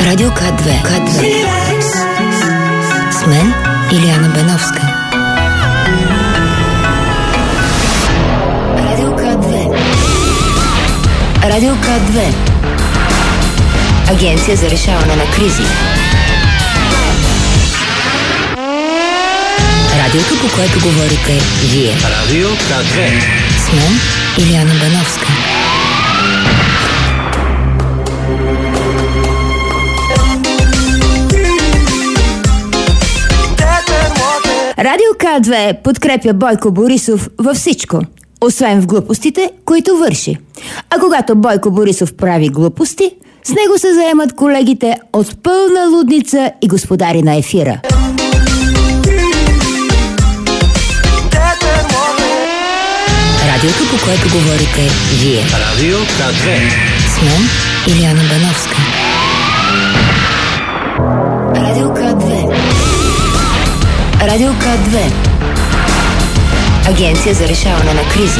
Радио К2. С мен Илияна Беновска. Радио К2. Радио К2. Агенция за решаване на кризи. Радиото, по което говорите вие. Радио К2. С мен Илияна Беновска. Радио К2 подкрепя Бойко Борисов във всичко, освен в глупостите, които върши. А когато Бойко Борисов прави глупости, с него се заемат колегите от пълна лудница и господари на ефира. Радиото, по което говорите вие. Радио К2. С мен Илияна Беновска. Радио К2. Радио К2. Агенция за решаване на кризи.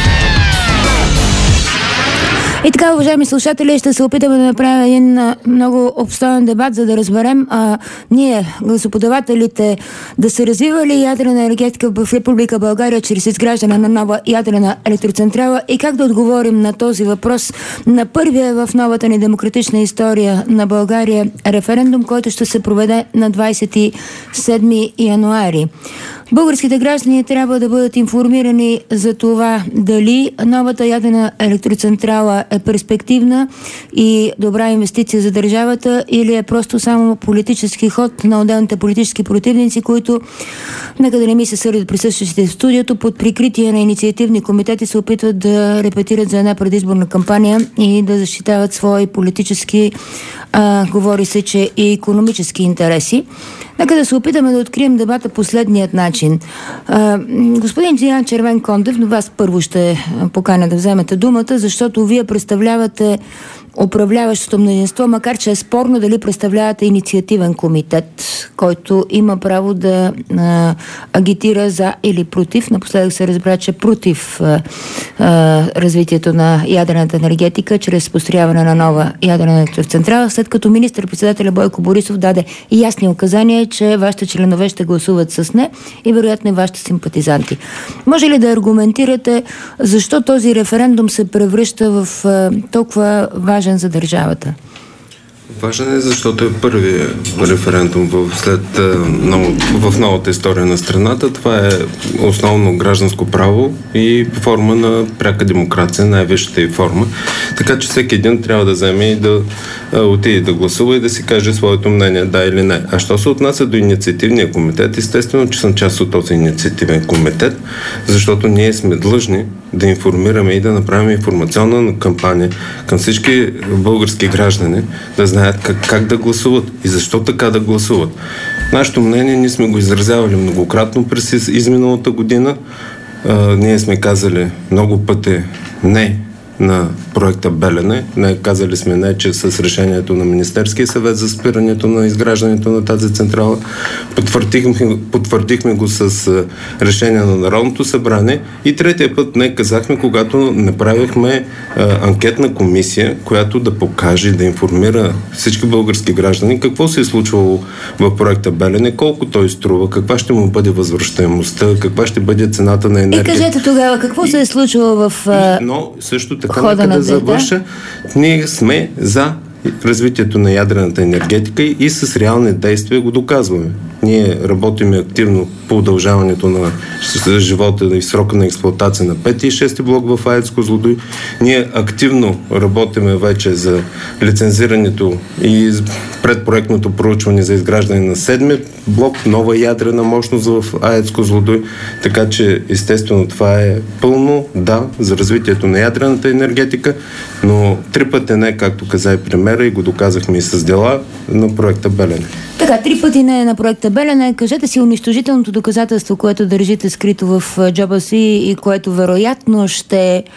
И така, уважаеми слушатели, ще се опитаме да направим един много обстоен дебат, за да разберем ние, гласоподавателите, да се развива ли ядрена енергетика в Република България чрез изграждане на нова ядрена електроцентрала и как да отговорим на този въпрос на първия в новата ни демократична история на България референдум, който ще се проведе на 27 януари. Българските граждани трябва да бъдат информирани за това дали новата ядрена електроцентрала е перспективна и добра инвестиция за държавата или е просто само политически ход на отделните политически противници, които, нека да не ми се сърдят присъщащите в студиото, под прикритие на инициативни комитети се опитват да репетират за една предизборна кампания и да защитават свои политически, говори се, че и икономически интереси. Нека да се опитаме да открием дебата последният начин. Господин Диан Червенкондев, но вас първо ще поканя да вземете думата, защото вие представлявате управляващото мнозинство, макар че е спорно дали представлявате инициативен комитет, който има право да агитира за или против. Напоследък се разбра, че против развитието на ядрената енергетика чрез построяване на нова ядрена електроцентрала, след като министър-председателя Бойко Борисов даде ясни указания, че вашите членове ще гласуват с не и вероятно и вашите симпатизанти. Може ли да аргументирате защо този референдум се превръща в толкова важен за държавата? Важен е, защото е първият референдум в новата история на страната. Това е основно гражданско право и форма на пряка демокрация, най-висшата и форма. Така че всеки един трябва да вземе и да отиде да гласува и да си каже своето мнение, да или не. А що се отнася до инициативния комитет, естествено, че съм част от този инициативен комитет, защото ние сме длъжни да информираме и да направим информационна кампания към всички български граждани, да знаят как да гласуват и защо така да гласуват. Нашето мнение ние сме го изразявали многократно през изминалата година. Ние сме казали много пъти не на проекта Белене. Казали сме не, че с решението на Министерския съвет за спирането на изграждането на тази централа. Потвърдихме го с решение на Народното събрание и третия път не казахме, когато направихме анкетна комисия, която да покаже, да информира всички български граждани какво се е случвало в проекта Белене, колко той струва, каква ще му бъде възвръщаемостта, каква ще бъде цената на енергия. И кажете тогава, какво се е случвало в Но също така, нека да завърша, ние сме за развитието на ядрената енергетика и с реални действия го доказваме. Ние работим активно по удължаването на живота и срока на експлоатация на 5 и 6 блок в АЕЦ Козлодуй. Ние активно работиме вече за лицензирането и предпроектното проучване за изграждане на 7 блок, нова ядрена мощност в АЕЦ Козлодуй. Така че, естествено, това е пълно да за развитието на ядрената енергетика, но 3 пъти не, както каза и премиера, и го доказахме и с дела на проекта Белене. Така, 3 пъти не на проекта Белене. Кажете си унищожителното доказателство, което държите скрито в джоба си и което вероятно ще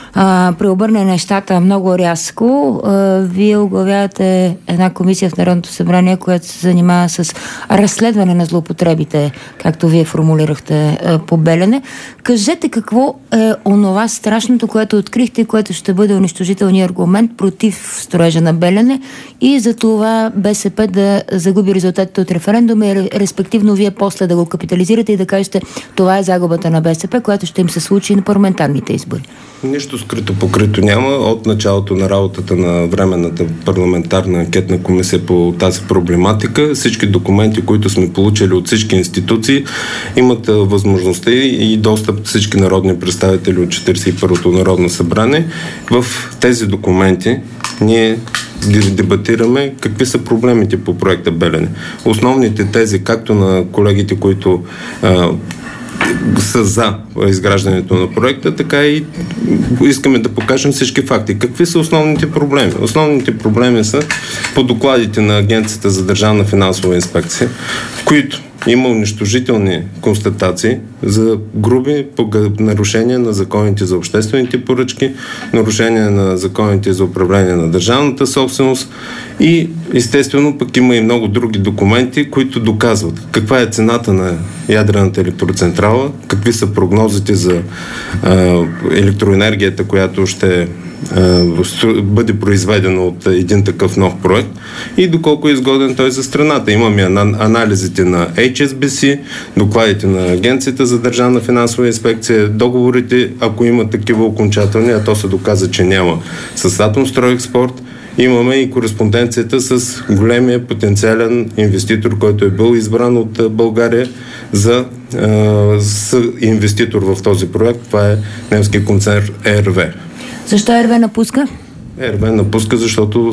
преобърне нещата много рязко. Вие оглавявате една комисия в Народното събрание, която се занимава с разследване на злоупотребите, както вие формулирахте по Белене. Кажете какво е онова страшното, което открихте и което ще бъде унищожителният аргумент против строежа на Белене и за това БСП да загуби резултатите от референдума и респективно вие после да го капитализирате и да кажете, това е загубата на БСП, която ще им се случи на парламентарните избори. Нищо скрито покрито няма. От началото на работата на Временната парламентарна анкетна комисия по тази проблематика, всички документи, които сме получили от всички институции, имат възможността и достъп всички народни представители от 41-то Народно събрание. В тези документи ние дебатираме какви са проблемите по проекта Белене. Основните тези, както на колегите, които са за изграждането на проекта, така и искаме да покажем всички факти. Какви са основните проблеми? Основните проблеми са по докладите на Агенцията за държавна финансова инспекция, в които има унищожителни констатации за груби нарушения на законите за обществените поръчки, нарушения на законите за управление на държавната собственост и естествено пък има и много други документи, които доказват каква е цената на ядрената електроцентрала, какви са прогнозите за електроенергията, която ще бъде произведено от един такъв нов проект и доколко е изгоден той за страната. Имаме анализите на HSBC, докладите на Агенцията за държавна финансова инспекция, договорите, ако има такива окончателни, а то се доказа, че няма, с Атомстройекспорт. Имаме и кореспонденцията с големия потенциален инвеститор, който е бил избран от България за инвеститор в този проект. Това е немския концерн ЕРВ. Защо ЕРВ напуска? ЕРВ напуска, защото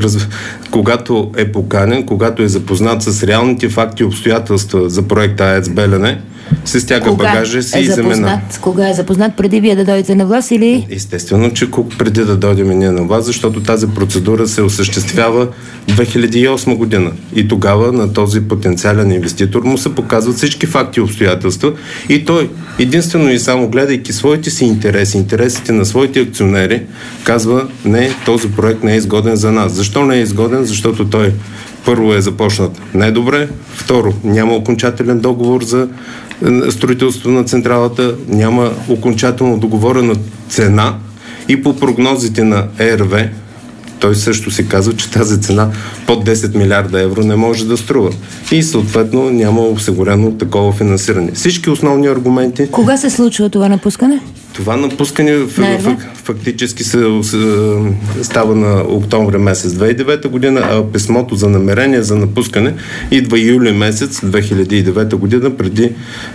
когато е поканен, когато е запознат с реалните факти и обстоятелства за проекта АЕЦ Белене, се стяга багажа си и замена. Кога е запознат? Преди вие да дойдете на власт или? Естествено, че преди да дойдем ние на власт, защото тази процедура се осъществява 2008 година. И тогава на този потенциален инвеститор му се показват всички факти и обстоятелства и той единствено и само гледайки своите си интереси, интересите на своите акционери, казва, не, този проект не е изгоден за нас. Защо не е изгоден? Защото той първо е започнат недобре, второ, няма окончателен договор за строителство на централата, няма окончателно договорена цена и по прогнозите на ЕРВ, той също се казва, че тази цена под 10 милиарда евро не може да струва. И съответно няма осигурено такова финансиране. Всички основни аргументи... Кога се случва това напускане? Това напускане фактически става на октомври месец 2009 година, а писмото за намерение за напускане идва юли месец 2009 година, преди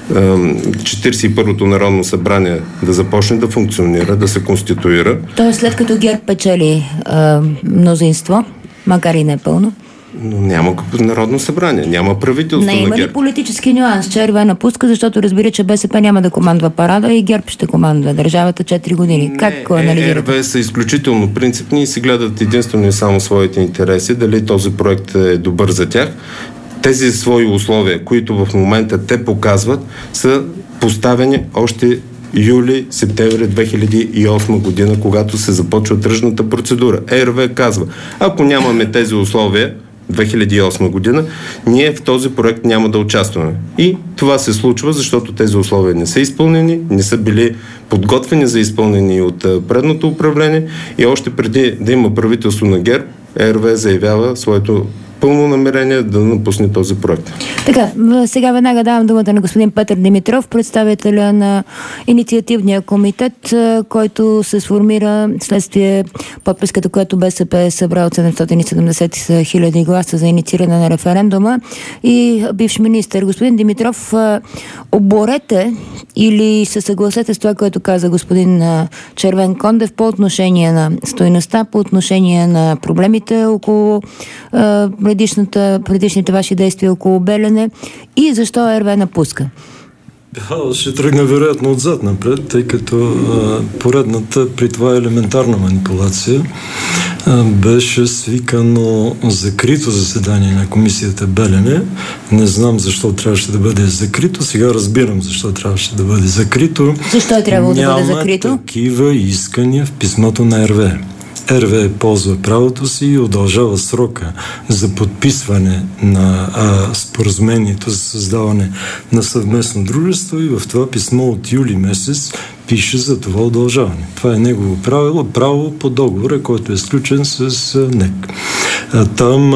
41-то Народно събрание да започне да функционира, да се конституира. Тоест след като ГЕРБ печели мнозинство, макар и не пълно? Но няма Народно събрание, няма правителство на ГЕРБ. Има ли политически нюанс, че ЕРВ напуска, защото разбира, че БСП няма да командва парада и ГЕРБ ще командва държавата 4 години? Как анализирате? ЕРВ са изключително принципни и си гледат единствено и само своите интереси, дали този проект е добър за тях. Тези свои условия, които в момента те показват, са поставени още юли-септември 2008 година, когато се започва тръжната процедура. ЕРВ казва, ако нямаме тези условия 2008 година, ние в този проект няма да участваме. И това се случва, защото тези условия не са изпълнени, не са били подготвени за изпълнени от предното управление и още преди да има правителство на ГЕРБ, ЕРВ заявява своето пълно намерение да напусне този проект. Така, сега веднага давам думата на господин Петър Димитров, представителя на инициативния комитет, който се сформира следствие подписката, която БСП е събрал от 770 хиляди гласа за иницииране на референдума и бивш министър. Господин Димитров, оборете или се съгласете с това, което каза господин Червенкондев по отношение на стойността, по отношение на проблемите около предишните ваши действия около Белене и защо ЕРВ напуска? Ще тръгна вероятно отзад напред, тъй като поредната при това елементарна манипулация Беше свикано закрито заседание на комисията Белене. Не знам защо трябваше да бъде закрито. Сега разбирам защо трябваше да бъде закрито. Защо е трябвало да бъде закрито? Няма такива искания в писмото на РВЕ. РВЕ ползва правото си и удължава срока за подписване на споразумението за създаване на съвместно дружество и в това писмо от юли месец пише за това удължаване. Това е негово право по договора, който е сключен с НЕК. Там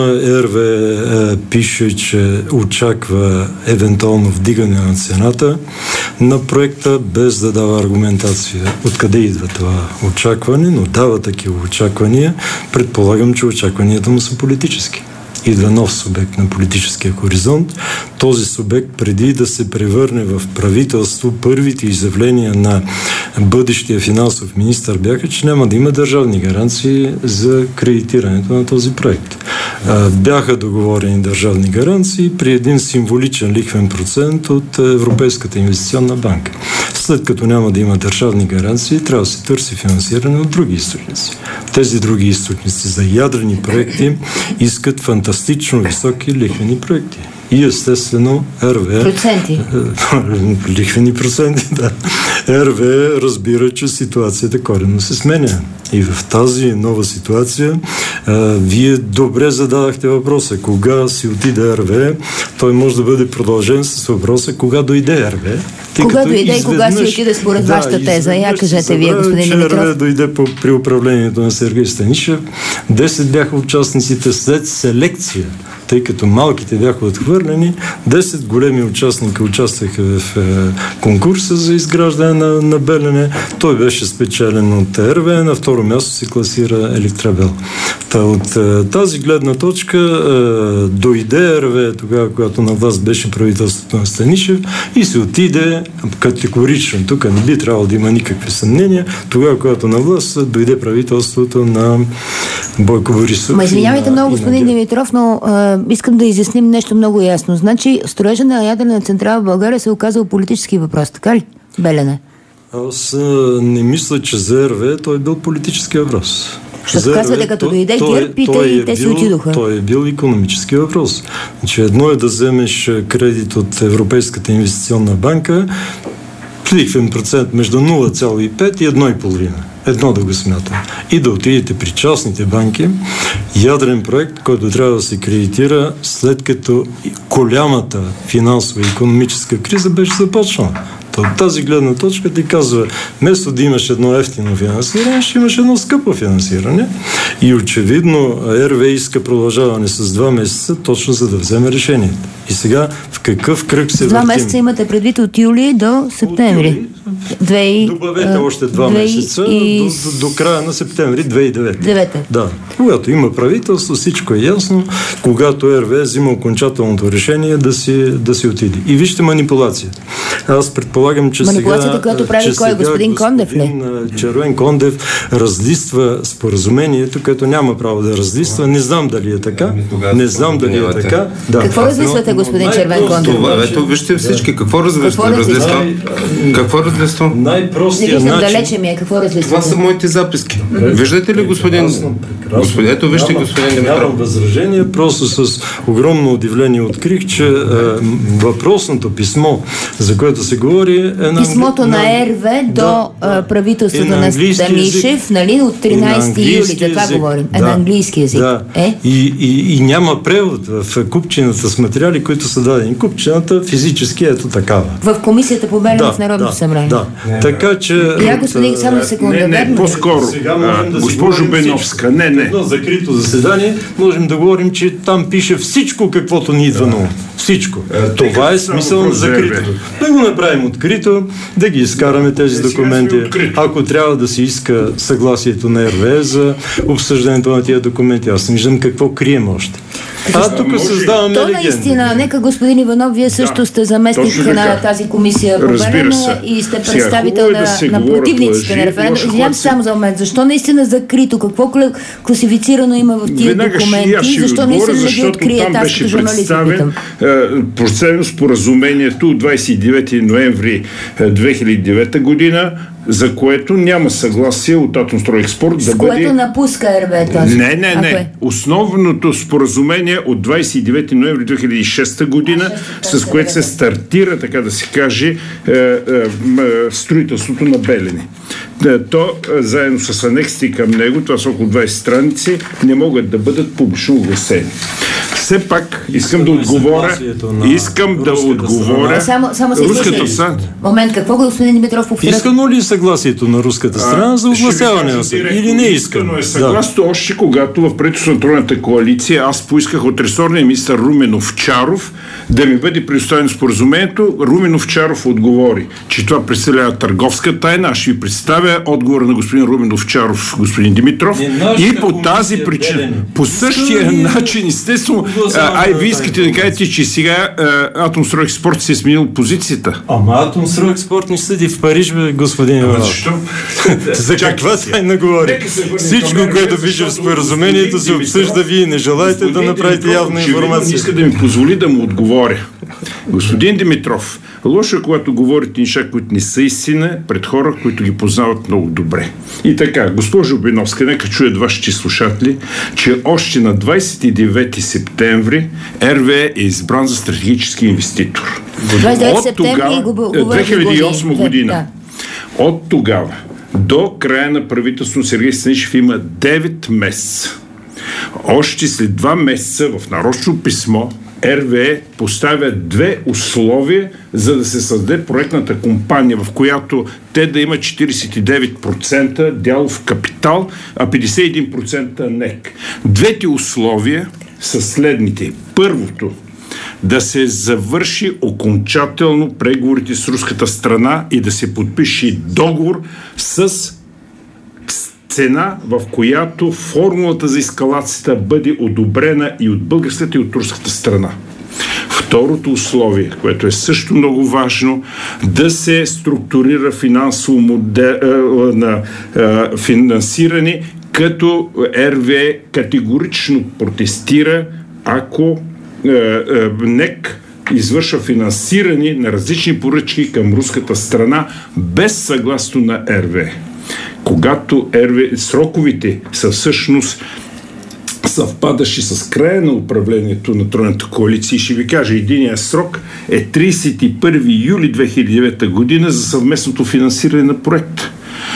РВЕ пише, че очаква евентуално вдигане на цената на проекта, без да дава аргументация откъде идва това очакване, но дава такива очаквания. Предполагам, че очакванията му са политически. Идва нов субект на политическия хоризонт. Този субект, преди да се превърне в правителство, първите изявления на бъдещия финансов министър бяха, че няма да има държавни гаранции за кредитирането на този проект. Бяха договорени държавни гаранции при един символичен лихвен процент от Европейската инвестиционна банка. След като няма да има държавни гаранции, трябва да се търси финансиране от други източници. Тези други източници за ядрени проекти искат фантастично високи лихвени проекти. И естествено РВЕ... Проценти. Лихвени проценти, да. РВЕ разбира, че ситуацията коренно се сменя. И в тази нова ситуация вие добре зададахте въпроса. Кога си отиде РВЕ, той може да бъде продължен с въпроса кога дойде РВЕ. Кога дойде и кога си отиде според вашата теза? Я кажете вие, господин Димитров. РВЕ дойде при управлението на Сергей Станишев. 10 бяха участниците след селекция, тъй като малките бяха отхвърлени. 10 големи участника участваха в конкурса за изграждане на Белене. Той беше спечелен от РВЕ. На второ място се класира Електрабел. От тази гледна точка дойде РВЕ тогава, когато на власт беше правителството на Станишев и се отиде категорично. Тук не би трябвало да има никакви съмнения. Тогава, когато на власт дойде правителството на Бойко Борисов. Извинявайте много, господин Димитров, но искам да изясним нещо много ясно. Значи, строежа на ядрена централа в България се е оказал политически въпрос, така ли? Белене. Аз не мисля, че за РВЕ той е бил политически въпрос. Ще казвате, като дойде ГЕРБ и те си отидоха. Той е бил икономически въпрос. Значи едно е да вземеш кредит от Европейската инвестиционна банка, лихвен процент между 0,5 и 1,5. Едно да го смята. И да отидете при частните банки, ядрен проект, който трябва да се кредитира след като голямата финансова и икономическа криза беше започнала. От тази гледна точка ти казва, вместо да имаш едно ефтино финансиране, ще имаш едно скъпо финансиране. И очевидно РВЕ иска продължаване с 2 месеца, точно за да вземе решението. И сега в какъв кръг се въртим? 2 месеца имате предвид от юли до септември. Добавете още 2 месеца до края на септември 2009. Да. Когато има правителство, всичко е ясно. Когато РВЕ взима окончателното решение да си отиде. И вижте манипулацията. Аз предполагам, че манипулацията, която прави кой? Господин Кондев ли? Червен Кондев разлиства споразумението, което няма право да разлиства. Не знам дали е така. Не знам дали е така. Да. Какво разлиствате, господин Червен Кондев? Ето, вижте всички. Какво разлиствам? Какво разлиствам? Най-простият начин. Далече ми е. Какво разлиствате? Това са моите записки. Виждате ли, господин? Ето, вижте, господин Димитров. Нямам възражение. Просто с огромно удивление открих, че въпросното писмо, за което се говори, писмото на РВЕ до правителството на Станишев, нали, от 13 юли, за това говорим. На английски език. Да. И няма превод в купчината с материали, които са дадени. Купчината физически ето такава. В комисията по Белене в Народното събрание. Да. Така че... Я, господин, само секунда. Не, по-скоро. Госпожо Беновска, не. На закрито заседание можем да говорим, че там пише всичко, каквото ни идва на ум. Всичко. Това е смисъл на закритото. Да го направим открито, да ги изкараме тези документи. Ако трябва да се иска съгласието на РВЕ за обсъждането на тия документи, аз не виждам какво крием още. Тук създаваме легенда. Наистина, нека господин Иванов, вие също сте заместник на тази комисия по Белене и сте представител на противниците на референдум. Извинявам се само за момент. Защо наистина закрито? Какво класифицирано има в тия документи? Защо наистина не ги откриете? Аз като журналист питам. Споразумението от 29 ноември 2009 година за което няма съгласие от Атомстройекспорт да бъде... С което напуска РВЕ този? Не. Основното споразумение от 29 ноември 2006 година, с което се стартира, така да се каже, строителството на Белене. То, заедно с анексите към него, това са около 20 страници, не могат да бъдат публично огласени. Все пак искам да отговоря. Само се руската страна. Момент, какво господин Димитров повтаря? Искано ли съгласието на руската страна за огласяване на съд? Или не искано? Е съгласно още когато в правителството на Тройната коалиция аз поисках от ресорния министър Румен Овчаров да ми бъде предоставено споразумението. Румен Овчаров отговори, че това представлява търговска тайна. Аз ще ви представя отговора на господин Румен Овчаров, господин Димитров. И по тази причина, по същия начин, естествено, вие искате да кажете, че сега Атомстройекспорт се е сменил позицията. Ама Атомстройекспорт не съди в Париж, господин Иванов. Защо? За каква тайна говори? Всичко, което вижда в споразумението, се обсъжда, вие не желаете да направите явна информация. Не иска да ми позволи да му отговоря. Господин Димитров, лошо е, когато говорите неща, които не са истина, пред хора, които ги познават много добре. И така, госпожо Обиновска, нека чуят вашите слушатели, че още на 29 септември РВЕ е избран за стратегически инвеститор. 29 септември 2008 година. От тогава до края на правителството Сергей Станишев има 9 месеца. Още след 2 месеца в нарочно писмо РВЕ поставя 2 условия, за да се създаде проектната компания, в която те да имат 49% дялов капитал, а 51% НЕК. Двете условия са следните. Първото, да се завърши окончателно преговорите с руската страна и да се подпише договор с цена, в която формулата за ескалацията бъде одобрена и от българската, и от руската страна. Второто условие, което е също много важно, да се структурира финансово модел на финансиране, като РВЕ категорично протестира, ако НЕК извършва финансиране на различни поръчки към руската страна без съгласно на РВЕ. Когато сроковите са всъщност съвпадащи с края на управлението на Тройната коалиция, ще ви кажа, единият срок е 31 юли 2009 година за съвместното финансиране на проекта.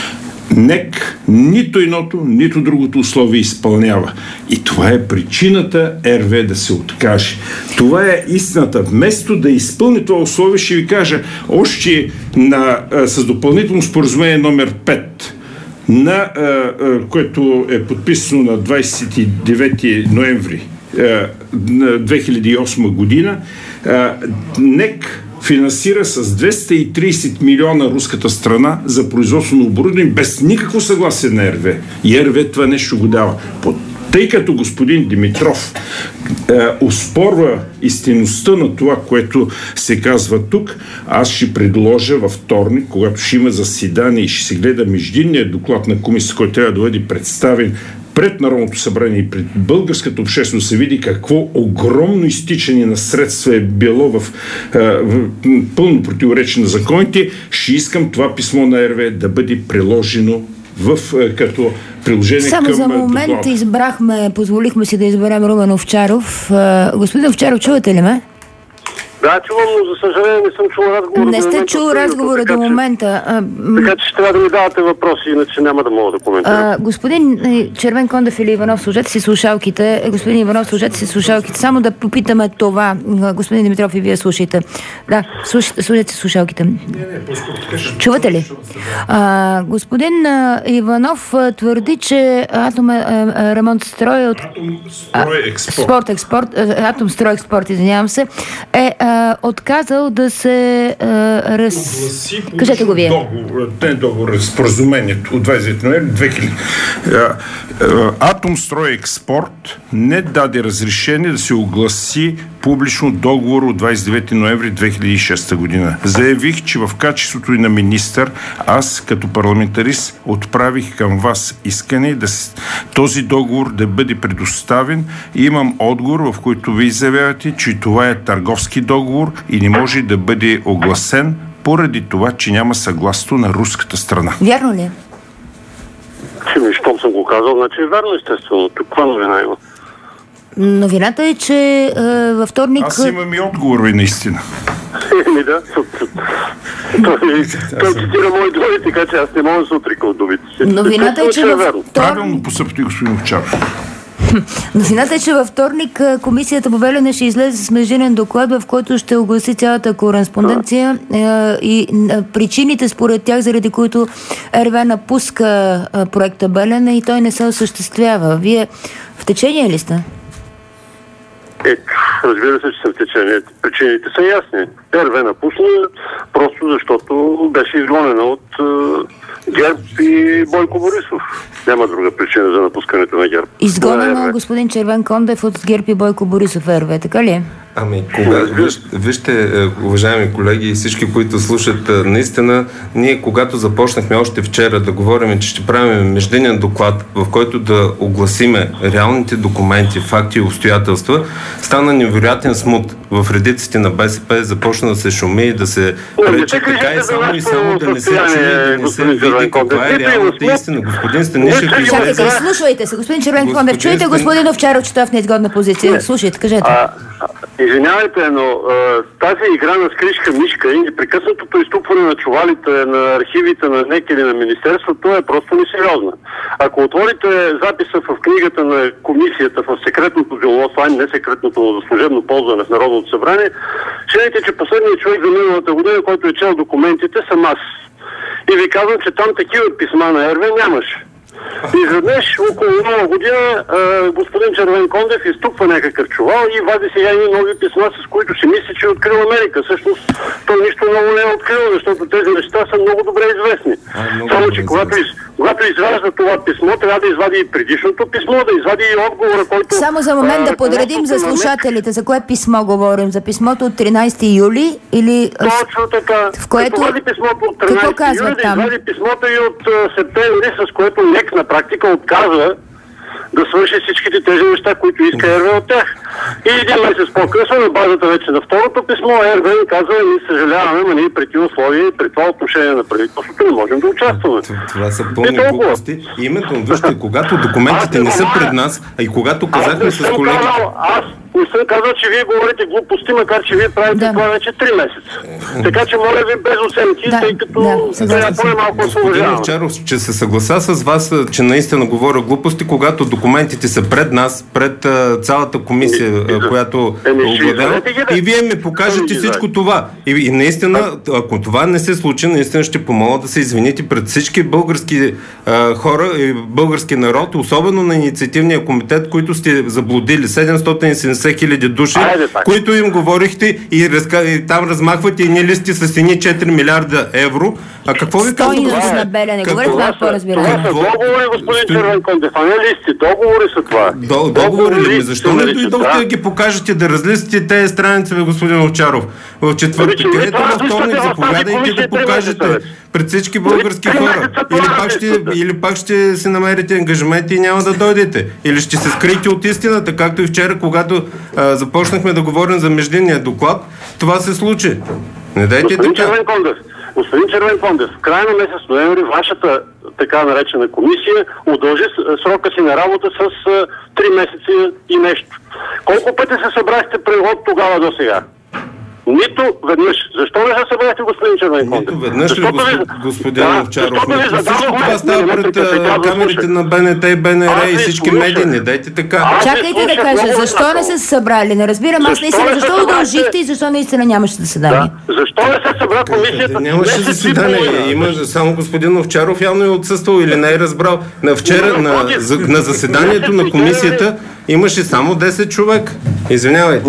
НЕК нито едното, нито другото условие изпълнява. И това е причината РВЕ да се откаже. Това е истината. Вместо да изпълни това условие, ще ви кажа, още с допълнително споразумение номер 5, което е подписано на 29 ноември 2008 година, НЕК финансира с 230 милиона руската страна за производство на оборудване без никакво съгласие на РВЕ. И РВЕ това нещо го дава. Тъй като господин Димитров оспорва истинността на това, което се казва тук, аз ще предложа във вторник, когато ще има заседание и ще се гледа междинният доклад на комисията, който трябва да бъде представен пред Народното събрание и пред българската общественост, се види какво огромно изтичане на средства е било в пълно противоречие на законите. Ще искам това писмо на РВЕ да бъде приложено като приложение само към за момент доклада. позволихме си да изберем Румен Овчаров. Господин Овчаров, чувате ли ме? Да, чувам, но за съжаление не съм чул разговора. Не сте чул разговора до момента. Така че ще трябва да ми давате въпроси, иначе няма да мога да коментирам. Господин Червенкондев или Иванов, служете си слушалките. Господин Иванов, служете си слушалките. Само да попитаме това. Господин Димитров, и вие слушайте. Да, служете си слушалките. Чувате ли? Господин Иванов твърди, че Атомстройекспорт, извинявам се, е отказал да се кажете го вие. Договор, споразумението от 29 ноември 2000. Атомстройекспорт не даде разрешение да се огласи публично договор от 29 ноември 2006 година. Заявих, че в качеството и на министър, аз като парламентарист отправих към вас искане този договор да бъде предоставен и имам отговор, в който ви заявявате, че това е търговски договор и не може да бъде огласен поради това, че няма съгласието на руската страна. Вярно ли? Щом съм го казал, значи е вярно, естествено. Тук каква новина има? Новината е, че във вторник... Аз имам и отговор, наистина. Да. Той цитира мои думи, така че аз не мога да се отрека от думите си. Новината е, че Правилно постъпи господин Овчаров. Новината е, че във вторник комисията по Белене ще излезе с междинен доклад, в който ще огласи цялата кореспонденция и причините според тях, заради които РВ напуска проекта Белене и той не се осъществява. Вие в течение ли сте? Разбира се, че съм в течение. Причините са ясни. РВ напусна просто защото беше изгонена от ГЕРБ и Бойко Борисов. Няма друга причина за напускането на ГЕРБ. Изгонена господин Червенкондев от ГЕРБ и Бойко Борисов РВ, така ли? Вижте, уважаеми колеги и всички, които слушат, наистина, ние когато започнахме още вчера да говорим, че ще правим междинен доклад, в който да огласиме реалните документи, факти и обстоятелства, стана невероятен смут в редиците на БСП, започна да се шуми и да се рече така и само да не се чуе, да не се види каква е реалната истина. Господин Станишев... Чакайте, слушайте се, господин Червенкондев, чуйте господин Овчаров, че той е в неизгодна позиция. Слушайте, кажете. Извинявайте, но тази игра на скришка-мишка и непрекъснатото изтупване на чувалите на архивите на НЕК или на Министерството е просто несериозна. Ако отворите записа в книгата на комисията в секретното дело, това е не секретното, но за служебно ползване в Народното събрание, ще видите, че последният човек за миналата година, който е чел документите, съм аз. И ви казвам, че там такива писма на РВ нямаше. И изведнъж около нова година господин Червенкондев изтупва някакъв чувал и вади сега едни нови писма, с които си мисли, че е открил Америка. Всъщност той нищо много не е открил, защото тези неща са много добре известни. Само, че когато изважда това писмо, трябва да извади и предишното писмо, да извади и отговора, който... Само за момент да подредим за слушателите. За кое писмо говорим? За писмото от 13 юли или... Точно така. В което... Извади писмото от 13 юли, да извади писмото и от септември, с което НЕК на практика отказва да свърши всичките тези неща, които иска РВ от тях. И един месец по-късно, на базата вече на второто писмо, РВ казва, ние съжаляваме, но ние при тези условия и при това отношение на правителството не можем да участваме. Това са пълни глупости. Именно, вижте, когато документите не са пред нас, а и когато казахме с колеги... Аз не съм казал, че вие говорите глупости, макар че вие правите това вече 3 месеца. Така че моля ви без оценки, тъй като трябва по-малко се уважавам. Господин Овчаров, че се съгласа с вас, че наистина говоря глупости, когато документите са пред нас, пред цялата комисия, която оглавява, и вие ми покажете всичко това. И наистина, ако това не се случи, наистина ще помоля да се извините пред всички български хора и български народ, особено на инициативния комитет, които сте заблудили 770 хиляди души, които им говорихте и там размахвате едни листи с едни 4 милиарда евро. А какво ви казвам? Стойност на Белене. Говорих това по-разбиране. Това са договори, господин Червенкондев, а не листи. Договори са това. Договори ли? Защо не дойдохте да ги покажете, да разлистите тези страници, господин Овчаров? В четвъртък. Ето във вторник заповядайте да покажете пред всички български хора. Или пак ще се намерите ангажименти и няма да дойдете. Или ще се скриете от истината, както и вчера, когато започнахме да говорим за междинния доклад. Това се случи. Не дайте така. Господин Червенкондев, в края на месец ноември вашата така наречена комисия удължи срока си на работа с 3 месеца и нещо. Колко пъти се събрахте от тогава до сега? Нито веднъж. Защо не се събрахте, господин Червенкондев? Нито веднъж ли, господин Овчаров? Всичко това става пред камерите на БНТ и БНР и всички медии. Не дайте така. Чакайте да кажа, защо не са събрали? Не разбирам аз наистина, защо удължихте и защо наистина нямаше заседание? Защо не се събра комисията? Нямаше заседание. Има само господин Овчаров явно е отсъствал или не е разбрал. Вчера на заседанието на комисията имаше само 10 човек. Извинявайте.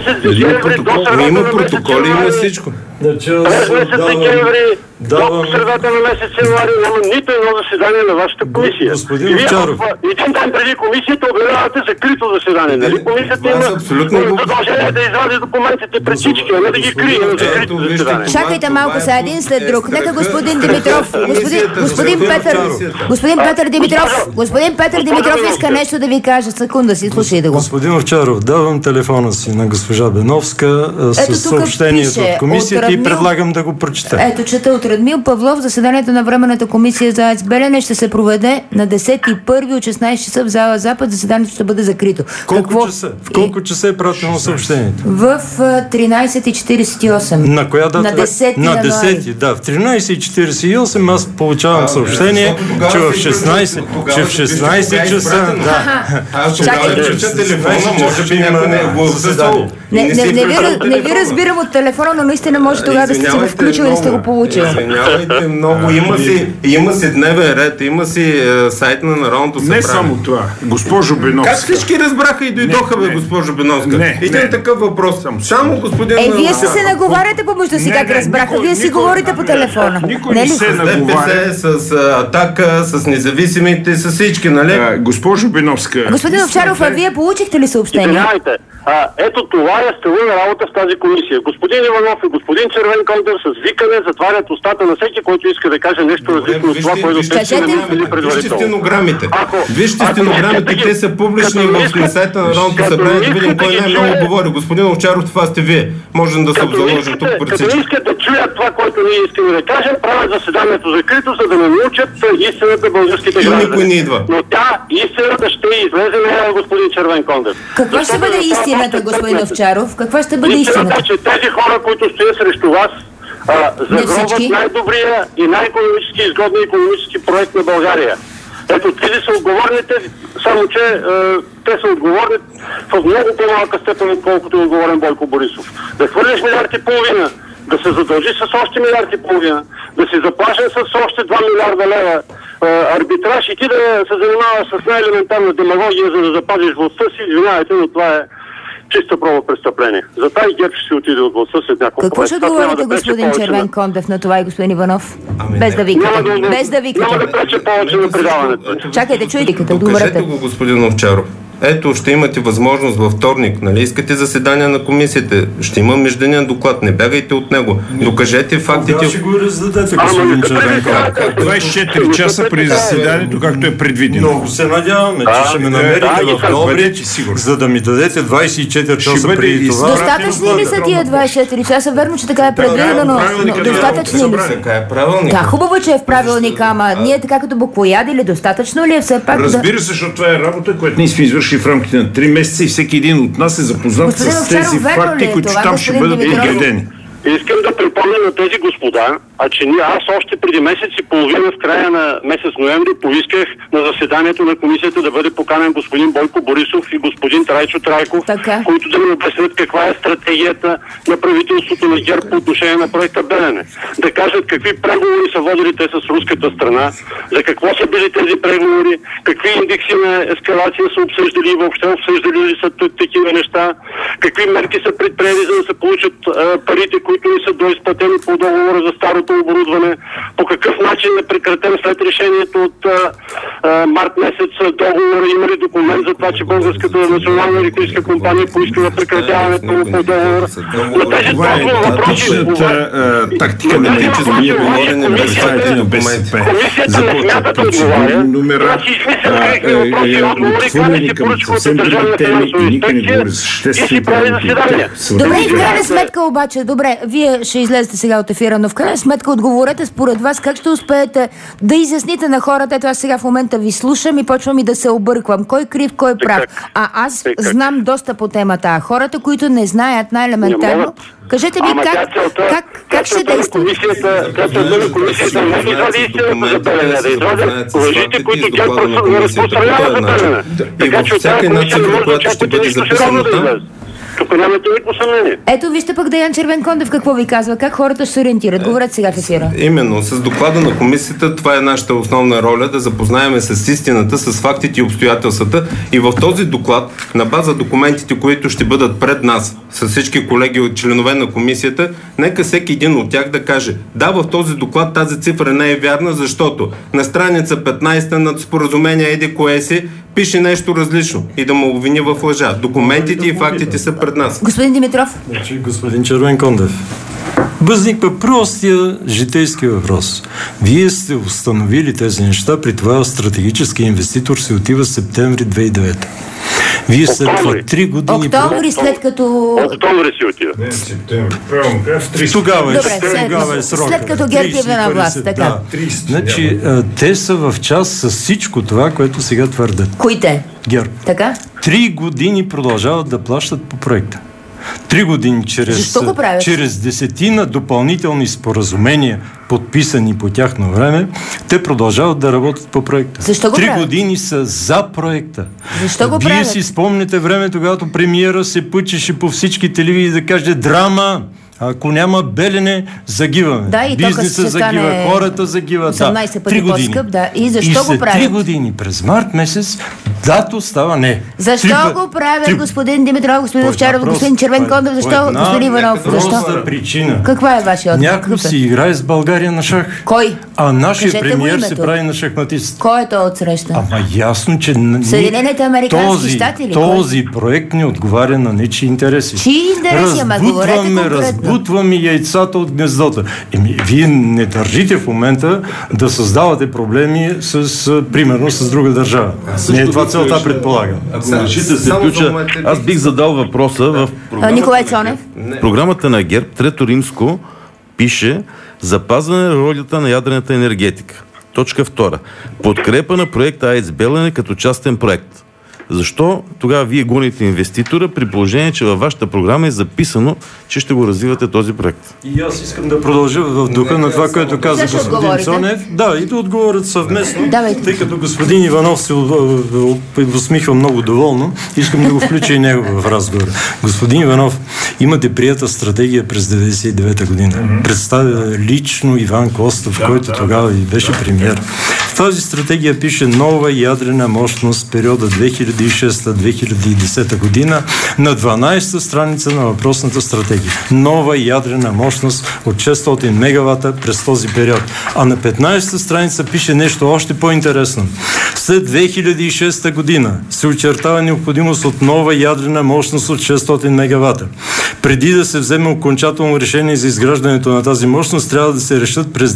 Има протоколи, има всичко. През месец декември до средата на месец януари няма нито едно заседание на вашата комисия. Господин Овчаров. Един ден преди комисията обявявате закрито заседание. Нали? Комисията има задължение да извади документите пред всички, а не да ги крие на закрито заседание. Чакайте малко са един след друг. Нека господин Димитров, господин Петър Димитров иска нещо да ви каже. Секунда си, слушайте го. Господин Овчаров, давам телефона си на госпожа Беновска с съобщението от комисията. четете и предлагам да го прочета. Ето, чета от Радмил Павлов. Заседанието на Временната комисия за АЕЦ Белене ще се проведе на 10.1. от 16 часа в зала Запад. Заседанието ще бъде закрито. Часа? В колко часа е пратено съобщението? В 13.48. На коя дата? На 10 На 10, да. В 13.48 аз получавам съобщение, че в 16 часа... Аз тогава включа телефона, може би някой не го заседал. Не ви разбирам от телефона, но наистина може тогава да сте се го включили и да сте го получили. Извинявайте много. Има си дневен ред, има си сайт на Народното събрание. Не само това. Госпожо Беновска. Как всички разбраха и дойдоха, госпожо Беновска? Един такъв въпрос. Само господин... Вие се наговаряте помежду си, как разбраха. Вие си говорите по телефона. Никой не се наговаря. С Атака, с независимите, с всички, нали? Госпожо Беновска. Господин Овчаров, а вие получихте ли съобщение? Извинявайте. Ето това е стила на работа в тази комисия. Господин Иванов и господин Червенкондев с викане затварят устата на всеки, който иска да каже нещо различно от това, което те са намислили предварително. Вижте стенограмите. Вижте стенограмите, те са публични в сайта на Народното събрание, да видим кой най-много говори. Господин Овчаров, това сте вие. Можем да се обзаложим тук пред всички. Като искат да чуят това, което ние искаме да кажем, правят заседанието закрито, за да не научат истината българските граждани. Никой не идва. Но истината ще излезе на господин Червенкондев. Каква ще бъде истината, господин Овчаров? Каква ще бъде истината? Че тези хора, които стоят срещу вас, загробват най-добрия и най-икономически изгодния икономически проект на България. Ето, тези са отговорните, само че те са отговорни в много по-малка степен, отколкото е отговорен Бойко Борисов. Да хвърлиш милиард и половина, да се задължи с още милиард и половина, да си заплашен с още 2 милиарда лева арбитраж и ти да се занимаваш с най-елементарна демагогия, за да запазиш властта си, извинявайте, но това е чиста проба престъпление. Затова и ГЕРБ ще си отиде от властта след няколко месеца. Какво ще отговорите, господин Червенкондев, на това и господин Иванов? Без да викате. Без да викате. Няма да прече повече на предаването. Чакайте, чуйте, като отговорете. Го, господин Овчаров. Ето, ще имате възможност във вторник, нали? Искате заседание на комисията. Ще има междинен доклад. Не бягайте от него. Докажете фактите. Кога ще го раздадете, господин Червенкондев? 24 часа при заседанието, както е предвидено. Много се надяваме, че ще ме намерите в Добрич, за да ми дадете 24 часа преди това. Достатъчни ли са тия 24 часа? Верно, че така е предвидено, но достатъчни ли са? Така е правилник. Да, хубаво, че е в правилника, ама ние така като буквоядили, достатъчно ли е все пак? Разбира се, защото това е работа, която ние сме извършили в рамките на 3 месеца и всеки един от нас е запознат с тези факти, които там ще бъдат изградени. Искам да припомня на тези господа, че аз още преди месец и половина в края на месец ноември поисках на заседанието на комисията да бъде поканен господин Бойко Борисов и господин Трайчо Трайков, които да ми обяснят каква е стратегията на правителството на ГЕРБ по отношение на проекта Белене. Да кажат какви преговори са водили те с руската страна, за какво са били тези преговори, какви индекси на ескалация са обсъждали и въобще обсъждали ли са такива неща, какви мерки са предприели, за да се получат парите, които не са доизплатени по договора за старото оборудване, по какъв начин е прекратен след решението от март месец договора, има ли документ за това, че Българската национална електрическа компания поискала прекратяването по договора. На тези въпроси тактика на представители на БСП. Започват точно номера, отворени към съвсем други теми и никой не говори за съществени проблеми. Добре, в крайна сметка обаче, добре, вие ще излезете сега от ефира, но в крайна сметка отговорете според вас как ще успеете да изясните на хората. Ето аз сега в момента ви слушам и почвам и да се обърквам. Кой крив, кой прав. А аз знам доста по темата. А хората, които не знаят най-елементарно, кажете ми как ще действате? Комисията не извади истината за Белене, да извадят лъжите, които тя разпространява за Белене. Така че от тази комисия не може да очаквате нищо сериозно да излезе. Тук нямате никакво съмнение. Ето вижте пък Деян Червенкондев какво ви казва. Как хората ще се ориентират? Говорят сега в ефира. Именно. С доклада на комисията това е нашата основна роля, да запознаеме с истината, с фактите и обстоятелствата. И в този доклад, на база документите, които ще бъдат пред нас, с всички колеги от членове на комисията, нека всеки един от тях да каже: да, в този доклад тази цифра не е вярна, защото на страница 15 на споразумение еди кое си пише нещо различно и да му обвини в лъжа. Документите и фактите са пред нас. Господин Димитров. Господин Червенкондев, възниква простия житейски въпрос. Вие сте установили тези неща, при това стратегически инвеститор се отива в септември 2009. Вие след 3 години... Октомври, след като... Октомври си отива. Не, септември. Правилно, Тогава е срока. След като ГЕРБ е на власт, така. Да. Значи, те са в час с всичко това, което сега твърдят. Кои те? ГЕРБ. Така? 3 години продължават да плащат по проекта. 3 години чрез 10 допълнителни споразумения, подписани по тяхно време, те продължават да работят по проекта. Защо го 3 правят? години са за проекта. Защо го Вие правят? си спомняте времето, когато премиера се пъчеше по всички телевизии да каже драма. Ако няма Белене, загиваме. Да, и бизнеса загива, хората загиват. 18 пъти 3 години. по-скъп, да. И защо го правят? 3 години, през март месец, дато става не. Защо го правят, господин Димитров, господин Овчаров, господин Червенкондев? Защо, господин Иванов? Защо? Проста причина. Каква е вашия отговор? Някой си играе с България на шах. Кой? А нашия Кажете му премиер се името. прави на шахматист. Кой е той отсреща? Ама ясно, че Съединените американски щати ли? този проект не отговаря на нечи интереси. Чии интереси? Ама говорете конкретно. Разбутваме яйцата от гнездото. Вие не държите в момента да създавате проблеми примерно с друга държава. Не е това целта, предполагам. Ако решите да се включа, аз бих задал въпроса в Николай Цонев. програмата на ГЕРБ, Трето римско, пише запазване ролята на ядрената енергетика. Точка 2. Подкрепа на проекта АЕЦ Белене като частен проект. Защо тогава вие гоните инвеститора, при положение, че във вашата програма е записано, че ще го развивате този проект? И аз искам да продължа в духа на това, което каза господин Цонев. Да, и да отговорят съвместно. Давайте. Тъй като господин Иванов се усмихва много доволно, искам да го включа и него в разговора. Господин Иванов, имате прията стратегия през 99-та година. Представя лично Иван Костов, който тогава и беше премиер. В тази стратегия пише нова ядрена мощност в периода 2006-2010 година на 12-та страница на въпросната стратегия. Нова ядрена мощност от 600 мегавата през този период. А на 15-та страница пише нещо още по-интересно. След 2006 година се очертава необходимост от нова ядрена мощност от 600 мегавата. Преди да се вземе окончателно решение за изграждането на тази мощност, трябва да се решат през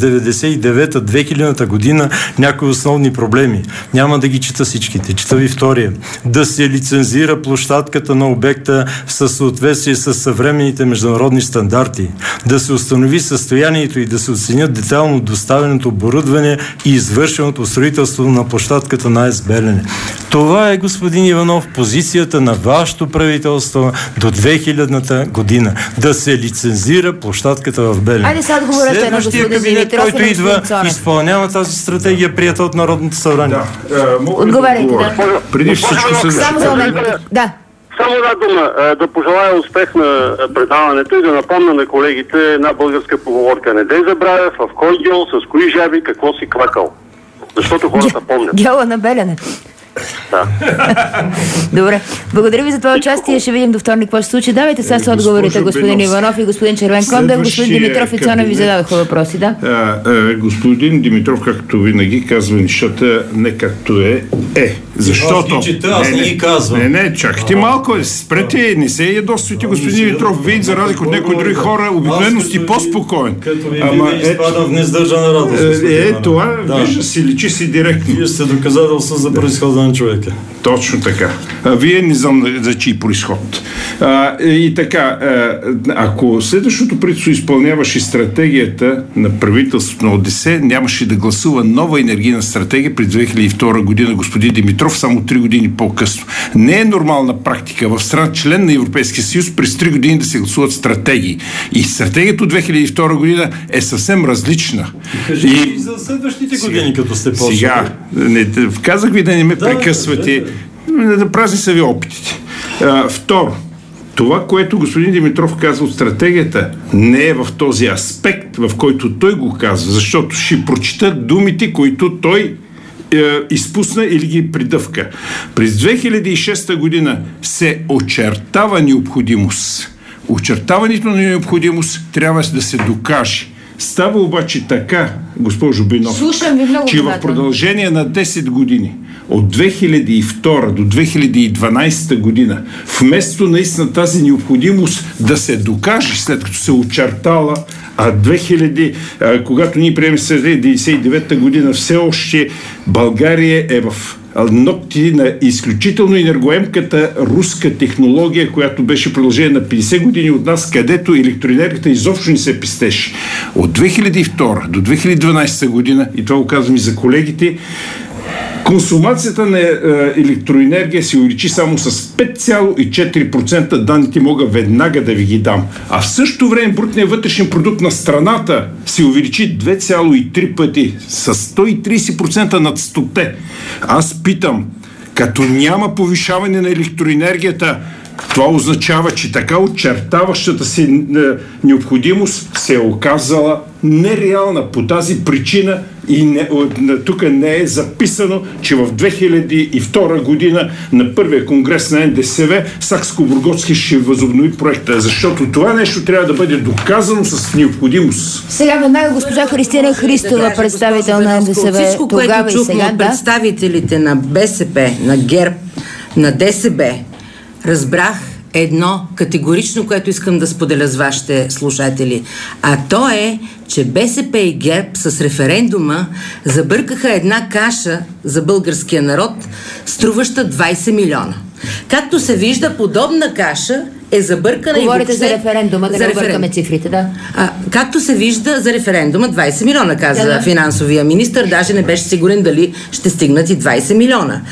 99-2000 година някои основни проблеми. Няма да ги чета всичките. Чета ви втория. Да се лицензира площадката на обекта в съответствие с съвременните международни стандарти. Да се установи състоянието и да се оценят детайлно доставеното оборудване и извършеното строителство на площадката на АЕЦ Белене. Това е, господин Иванов, позицията на вашето правителство до 2000-та година. Да се лицензира площадката в Белене. Айде сега отговорете на Следващия господин кабинет, Димитров и който на идва, господин Цонев. изпълнява тази стратегия, прията от Народното събрание. Отговаряйте, да. Преди всичко Само за момент. Да. Само една дума. Да пожелая успех на предаването и да напомня на колегите една българска поговорка. Не дей забравя в кой гел, с кои жаби, какво си клакал. Защото хората помнят. Гела на Белене. Да. Добре. Благодаря ви за това участие. Ще видим до вторник какво ще се случи. Давайте сега се отговорите, господин Иванов и господин Червенкондев. Господин Димитров и Цонев ви зададоха въпроси, да? Господин Димитров, както винаги, казва нещата не както е. Защото... Аз не ги казвам. Не, чакайте малко. Спрете, не се ядосвайте, господин Димитров. Вие, за разлика от някои други хора, обикновено сте по-спокоен. Като ви изпадам в нездържана радост. Това вижда си, личи си директно. Вие сте доказателство за произхода на човека. Точно така. Вие не знам за чий произход. И така, ако следващото правителство изпълняваше стратегията на правителството на ОДС, нямаше да гласува нова енергийна стратегия през 2002 година, господин Димитров, само 3 години по-късно. Не е нормална практика в страна член на Европейския съюз през 3 години да се гласуват стратегии. И стратегията от 2002 година е съвсем различна. И за следващите години, като сте почнали. Сега, казах ви да не ме прекъсвате. Да празни са ви опитите. Второ, това, което господин Димитров казва от стратегията, не е в този аспект, в който той го казва, защото ще прочита думите, които той изпусна или ги придъвка. През 2006 година се очертава необходимост. Очертаването на необходимост трябва да се докаже. Става обаче така, госпожо Бинов, че в продължение на 10 години, от 2002 до 2012 година, вместо наистина тази необходимост да се докаже, след като се очертала, когато ние приемем 1999 година, все още България е в ногти на изключително енергоемката руска технология, която беше продължение на 50 години от нас, където електроенергията изобщо не се пестеше. От 2002 до 2012 година, и това го казвам и за колегите, консумацията на електроенергия се увеличи само с 5,4%. Данните мога веднага да ви ги дам. А в същото време брутният вътрешен продукт на страната се увеличи 2,3 пъти с 130% над 100. Аз питам, като няма повишаване на електроенергията, това означава, че така очертаващата се необходимост се е оказала нереална. По тази причина и тук не е записано, че в 2002 година на първия конгрес на НДСВ Сакскобургготски ще възобнови проекта, защото това нещо трябва да бъде доказано с необходимост. Сега веднага госпожа Христина Христова, представител на НДСВ. Всичко, което чухме от представителите на БСП, на ГЕРБ, на ДСБ, разбрах едно категорично, което искам да споделя с вашите слушатели. А то е, че БСП и ГЕРБ с референдума забъркаха една каша за българския народ, струваща 20 милиона. Както се вижда, подобна каша е забъркана. Говорите за референдума, да не бъркаме цифрите, да. Както се вижда за референдума, 20 милиона, каза финансовия министър, даже не беше сигурен дали ще стигнат и 20 милиона.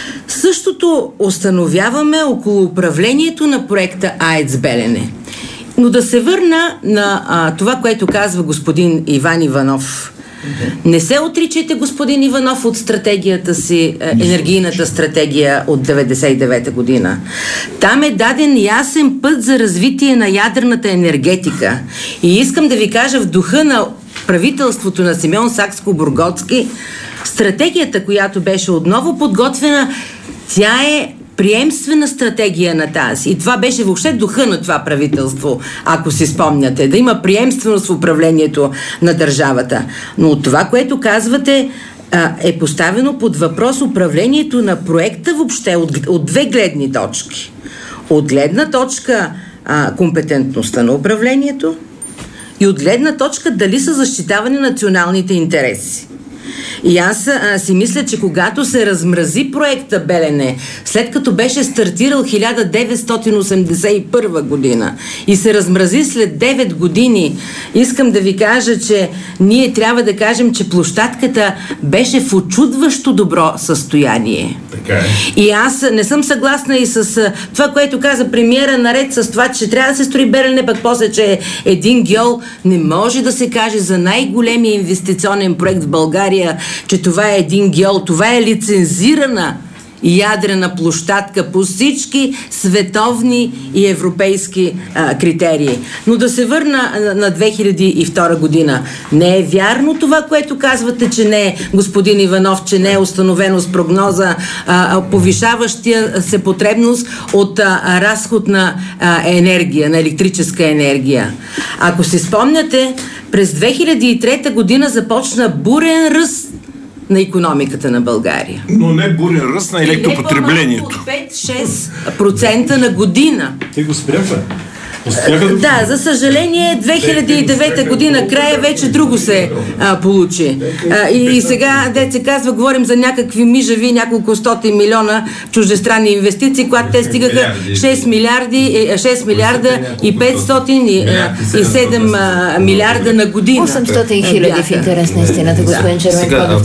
Същото установяваме около управлението на проекта АЕЦ Белене. Но да се върна на това, което казва господин Иван Иванов. Не се отричайте, господин Иванов, от стратегията си, енергийната стратегия от 99-та година. Там е даден ясен път за развитие на ядрената енергетика. И искам да ви кажа, в духа на правителството на Симеон Сакскобургготски, стратегията, която беше отново подготвена, тя е приемствена стратегия на тази. И това беше въобще духа на това правителство, ако си спомняте, да има приемственост в управлението на държавата. Но от това, което казвате, е поставено под въпрос управлението на проекта въобще от две гледни точки. От гледна точка компетентността на управлението и от гледна точка дали са защитавани националните интереси. И аз си мисля, че когато се размрази проекта Белене, след като беше стартирал 1981 година и се размрази след 9 години, искам да ви кажа, че ние трябва да кажем, че площадката беше в учудващо добро състояние. Така е. И аз не съм съгласна и с това, което каза премиера, наред с това, че трябва да се строи Белене, пък после, че е един гьол. Не може да се каже за най-големия инвестиционен проект в България, че това е един гьол. Това е лицензирана ядрена площадка по всички световни и европейски критерии. Но да се върна на 2002 година. Не е вярно това, което казвате, че не е, господин Иванов, че не е установено с прогноза повишаващия се потребност от разход на енергия, на електрическа енергия. Ако си спомняте, през 2003 година започна бурен ръст на икономиката на България. Но не бурен ръст на електропотреблението. От 5-6% на година. Те го спряха. Да, за съжаление 2009 година края вече друго се получи. И сега, се казва, говорим за някакви мижави, няколко стотин милиона чуждестранни инвестиции, когато те стигаха 6 милиарда и 507 милиарда на година. 800 хиляди в интерес на истината, господин Червенков.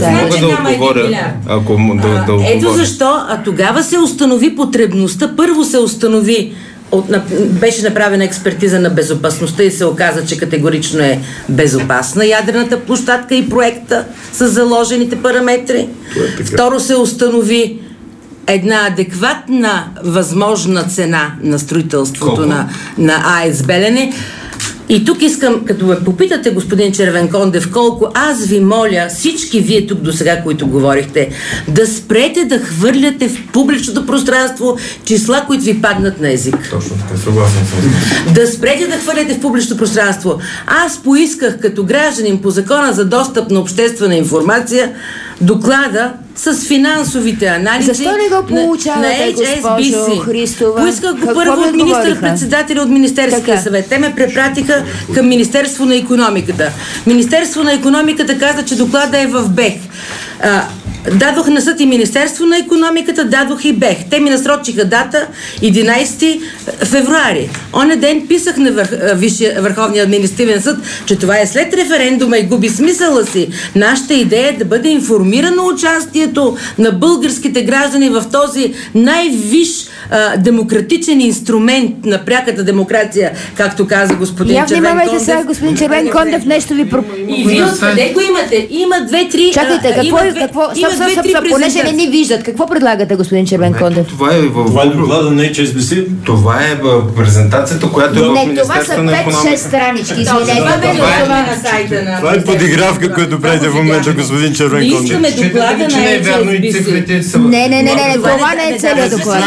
Ето защо тогава се установи потребността. Първо се установи, беше направена експертиза на безопасността и се оказа, че категорично е безопасна ядрената площадка и проекта с заложените параметри. Второ, се установи една адекватна възможна цена на строителството на АЕЦ Белене. И тук искам, като ме попитате, господин Червенкондев, колко, аз ви моля, всички вие тук до сега, които говорихте, да спрете да хвърляте в публичното пространство числа, които ви паднат на език. Точно така, съгласен съм. Да спрете да хвърляте в публичното пространство. Аз поисках като гражданин по закона за достъп на обществена информация доклада с финансовите анализи. Защо не го получавате, госпожо Христова? Поисках го първо от министър-председателя от Министерския съвет. Те ме препратиха към Министерство на икономиката. Министерство на икономиката каза, че доклада е в БЕХ. Дадох на съд и Министерство на икономиката, дадох и БЕХ. Те ми насрочиха дата 11 февруари. Оня ден писах на Върховния административен съд, че това е след референдума и губи смисъла си. Нашата идея е да бъде информирано участието на българските граждани в този най-висш демократичен инструмент на пряката демокрация, както каза господин Червен Кондев. Внимавайте сега, господин Червен Кондев, нещо ви И вие откъде го имате? Има 2-3... Чакайте, какво... Понеже не ни виждат. Какво предлагате, господин Червен Кондев? Това е в доклада на HSBC. Това е в презентацията, която е в Министерството на икономиката. Не, това са 5-6 странички. Това е подигравка, която правите в момента, господин Червен Кондев. Ние искаме доклада на HSBC. Не, това не е целият доклад.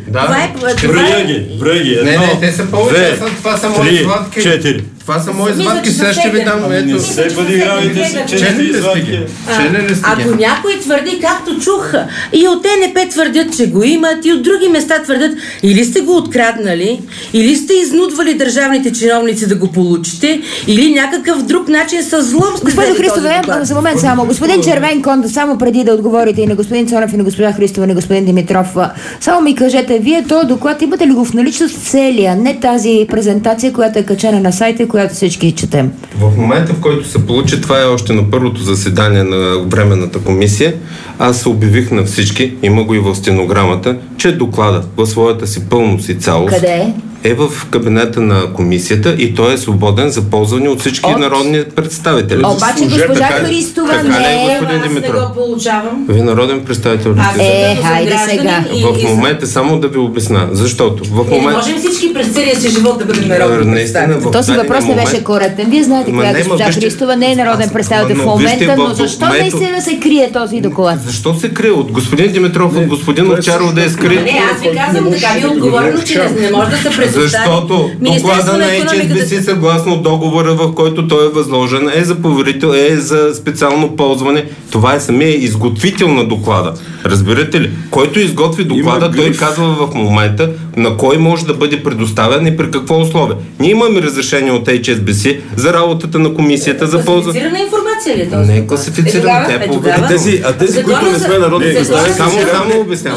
Броя ги. Не, те са повече. Това са мои извадки. 4. Това са мои извадки, сега ще ви дам. Не се подигравайте си, 4 извадки. Ако някой твърди, както чух, и от ЕНП твърдят, че го имат, и от други места твърдят, или сте го откраднали, или сте изнудвали държавните чиновници да го получите, или някакъв друг начин със злом сте. Господин Христова, за момент само. Господин Червен Кондев, само преди да отговорите и на господин Цонев, и на госпожа Христова, и на господин Димитров, само ми кажете, вие този доклад имате ли го в наличност целия, не тази презентация, която е качена на сайта, която всички четем? В момента, в който се получи, това е още на първото заседание на Временната комисия, аз се обявих на всички, има го и в стенограмата, че доклада в своята си пълност и цялост е в кабинета на комисията и той е свободен за ползване от всички народни представители. Обаче госпожа Христова не го получавам. Ви народен представител. Хайде сега. В момента само да ви обясна, защото в момента... Не можем всички през целия си живот да бъдем народни представители. Този въпрос не беше коректен. Вие знаете коя госпожа Христова не е народен представител в момента, но защо наистина се крие този доклад? Защо се крие? От господин Димитров, от господин Овчаров да е скрит? Не, аз ви казвам така, ви отговорно, че не може да се предостави. Защото доклада на HSBC съгласно договора, в който той е възложен, е за поверител, е за специално ползване. Това е самия изготвител на доклада. Разбирате ли? Който изготви доклада, той казва в момента на кой може да бъде предоставен и при какво условие. Ние имаме разрешение от HSBC за работата на комисията за ползване. Класифицирана информация ли е този? Не е класифицирана. Тези, които не сме народни представители, само обяснявам.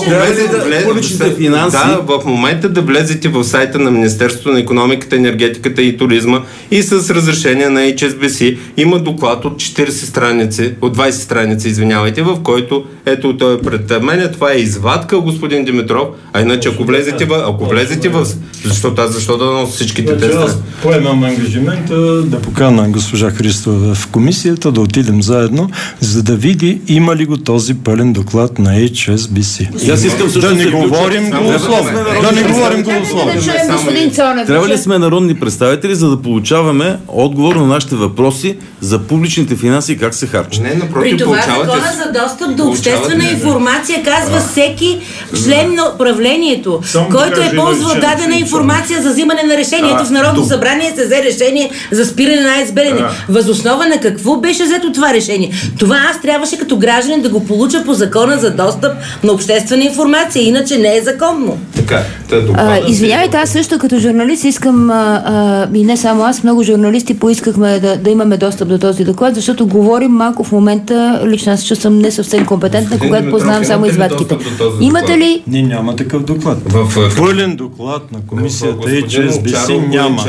В момента да влезете в сайта на Министерството на икономиката, енергетиката и туризма и с разрешение на HSBC има доклад от 40 страници, от 20 страници, извинявайте, в който ето той е пред мен. Това е извадка, господин Димитров, а иначе ако влезете в... Защо да носи всичките тези? Аз поемам ангажимента да покана госпожа Христова в комисията, да отидем заедно, за да види има ли го този пълен доклад на HSBC. Аз искам също да не говорим голословно. Трябва ли сме народни представители, за да получаваме отговор на нашите въпроси за публичните финанси и как се харчат? При това закона за достъп до обществена информация казва всеки член на управлението, който е ползвал дадена информация за взимане на решението в Народното събрание, се взе решение за спиране на АЕЦ Белене. Възоснова на какво беше взето това решение? Това аз трябваше като гражданин да го получа по закона за достъп на обществена информация, иначе не е законно. Извинявайте, аз също като журналист искам, и не само аз, много журналисти поискахме да имаме достъп до този доклад, защото говорим малко в момента, лично аз чувствам не съвсем компетентна, когато познавам само извадките. Имате ли? Не, няма такъв доклад. Пълен доклад на комисията HSBC няма.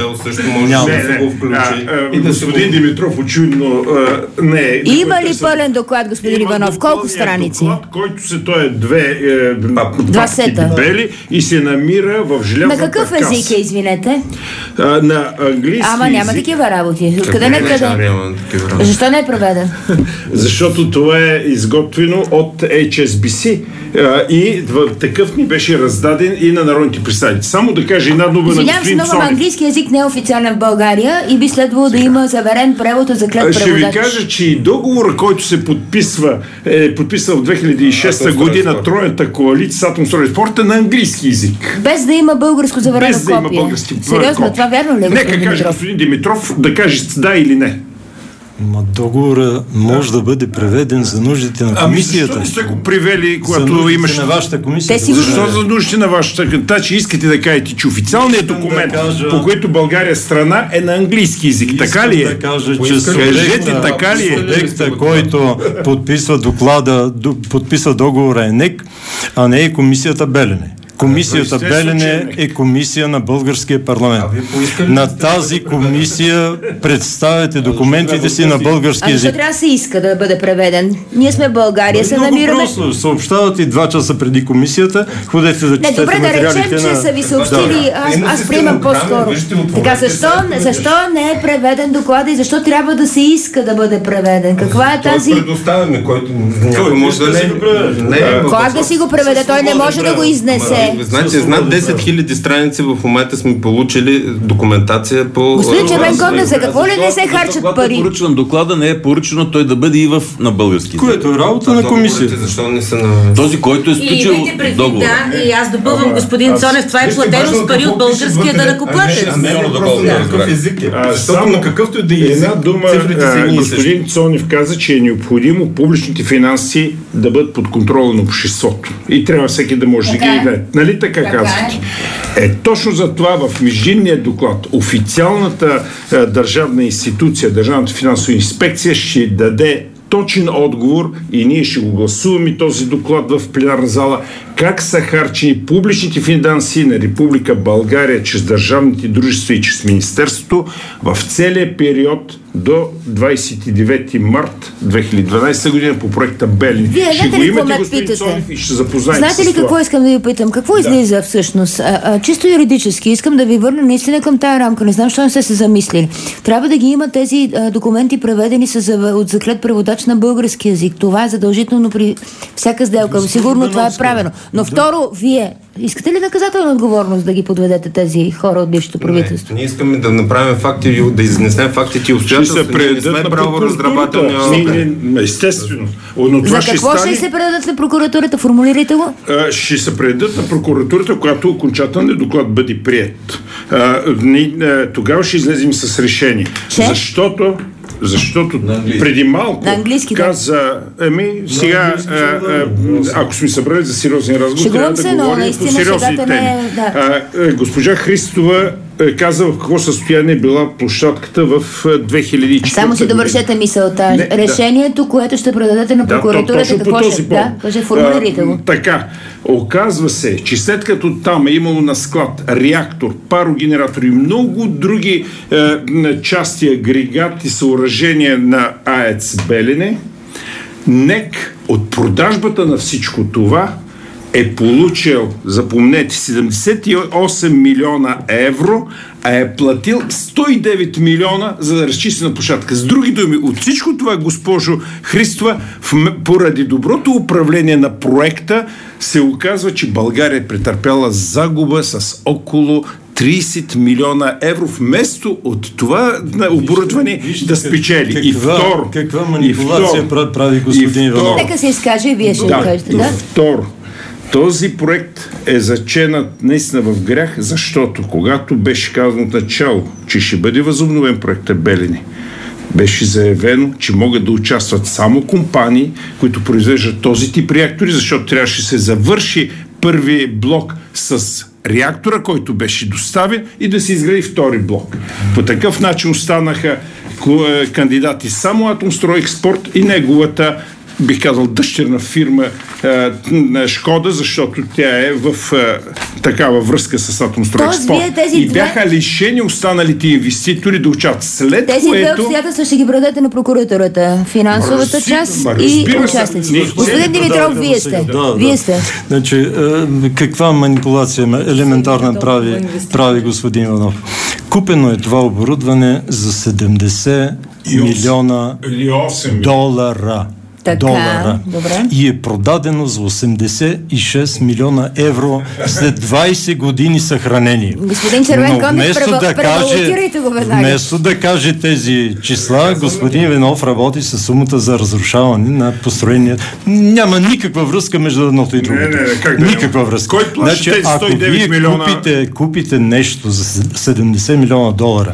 Господин Димитров очевидно не е. Има ли пълен доклад, господин Иванов? Колко страници? Който се той е два сета бели и се намира в желязна. На какъв език е, извинете? На английски. Ама няма такива работи. Откъде не къде? Защо не е преведен? Защото това е изготвено от HSBC и такъв ни беше раздаден и на народните представители. Само да кажа една дума на господин Цонев. Английски език не е официален в България и би следвало да има заверен превод за клет преводач. Ще ви кажа, че и договора, който се подписва, е подписал в 2006 година тройната коалиция с Атомстройекспорт на английски език. Без да има българско заверено копие. Сериозно, това вярно ли е, Нека каже господин Димитров да каже да или не. Договора може да бъде преведен за нуждите на комисията. Защо не сте го привели, когато имаш... на вашата комисия? Защо за нуждите на вашата комисия? Че искате да кажете, че официалният документ, по който България е страна, е на английски език. Така ли е? Да кажа, че субекта, който подписва доклада, подписва договора е НЕК, а не е комисията Белене. Комисията Белене е комисия на българския парламент. На тази комисия представяте документите си на български език. Защо трябва да се иска да бъде преведен? Ние сме в България, се намираме... Много просто. Съобщават и 2 часа преди комисията. Ходете да четете материалите на... Добре, да речем, че са ви съобщили. Аз приемам по-скоро. Така, защо не е преведен доклада и защо трябва да се иска да бъде преведен? Каква е тази... Предоставяме, който някой може да не... Как да си го преведе? Той не може да го изнесе. Значи, над 10 000 страници в момента сме получили документация по... Господин Червенконев, за какво ли не се харчат пари? Е поръчан доклада, не е поръчано той да бъде и на български. Което е работа на комисията. Защо не са на... Този, който е сключил договор. Да, и аз допълвам, господин Цонев, това е платено с пари от българския данъкоплатец. Само на какъвто да е една дума, господин Цонев каза, че е необходимо публичните финанси да бъдат под контрола на обществото. И трябва всеки да може да ги види. Нали така казвате? Точно за това в междинния доклад официалната държавна институция, Държавната финансова инспекция ще даде точен отговор и ние ще го гласуваме този доклад в пленарна зала, как са харчени публичните финанси на Република България чрез държавните дружества и чрез Министерството в целия период до 29 март 2012 година по проекта Белене. Вие ще го имате, господин Цонев, и ще запознаете. Знаете ли какво искам да ви питам? Какво излиза всъщност? Чисто юридически искам да ви върна наистина към тая рамка. Не знам, защо не сте се замислили. Трябва да ги има тези документи преведени от заклет преводач на български язик. Това е задължително при всяка сделка. Сигурно това е правено. Но второ, вие искате ли наказателна отговорност да ги подведете тези хора от бившето правителство? Ние искаме да направим факти, да изнесем фактите и обстоятелства. Не сме правораздавателни органи. Естествено. За какво ще се предадат на прокуратурата? Формулирайте го. Ще се предадат на прокуратурата, когато окончателният доклад бъде приет. Тогава ще излезем с решение. Защото преди малко каза, сега, ако сме събрали за сериозен разговор, трябва да говорим по сериозни теми. Госпожа Христова каза в какво състояние е била площадката в 2004. Само си довършете мисълта. Решението, което ще предадете на прокуратурата, какво ще... Да, формулирайте го. Така, оказва се, че след като там е имало на склад реактор, парогенератор и много други части, агрегати, съоръжения на АЕЦ Белене, НЕК от продажбата на всичко това е получил, запомнете, 78 милиона евро, а е платил 109 милиона за да разчисти на площадка. С други думи, от всичко това, госпожо Христова, поради доброто управление на проекта, се оказва, че България е претърпяла загуба с около 30 милиона евро, вместо от това оборудване да спечели. Каква манипулация прави господин Иванов? Нека се изкаже и вие ще кажете. Второ, този проект е заченат наистина в грях, защото когато беше казано от начало, че ще бъде възобновен проектът Белене, беше заявено, че могат да участват само компании, които произвеждат този тип реактори, защото трябваше да се завърши първи блок с реактора, който беше доставен, и да се изгради втори блок. По такъв начин останаха кандидати само Атомстройекспорт и неговата, бих казал, дъщерна фирма на Шкода, защото тя е в такава връзка с Атомстройекспорт. И бяха лишени останалите инвеститори да учат. След тези две обстоятелства ще ги предадете на прокуратурата. Финансовата част и участници. Господин Димитров, вие сте. Значи, каква манипулация елементарна прави господин Иванов? Купено е това оборудване за 70 милиона долара. Долара. Добре. И е продадено за 86 милиона евро след 20 години съхранение. Господин Червенконев, вместо да каже тези числа, господин Иванов работи с сумата за разрушаване на построения. Няма никаква връзка между едното и другото. Никаква връзка. Кой плаща тези 109 милиона? Купите нещо за 70 милиона долара,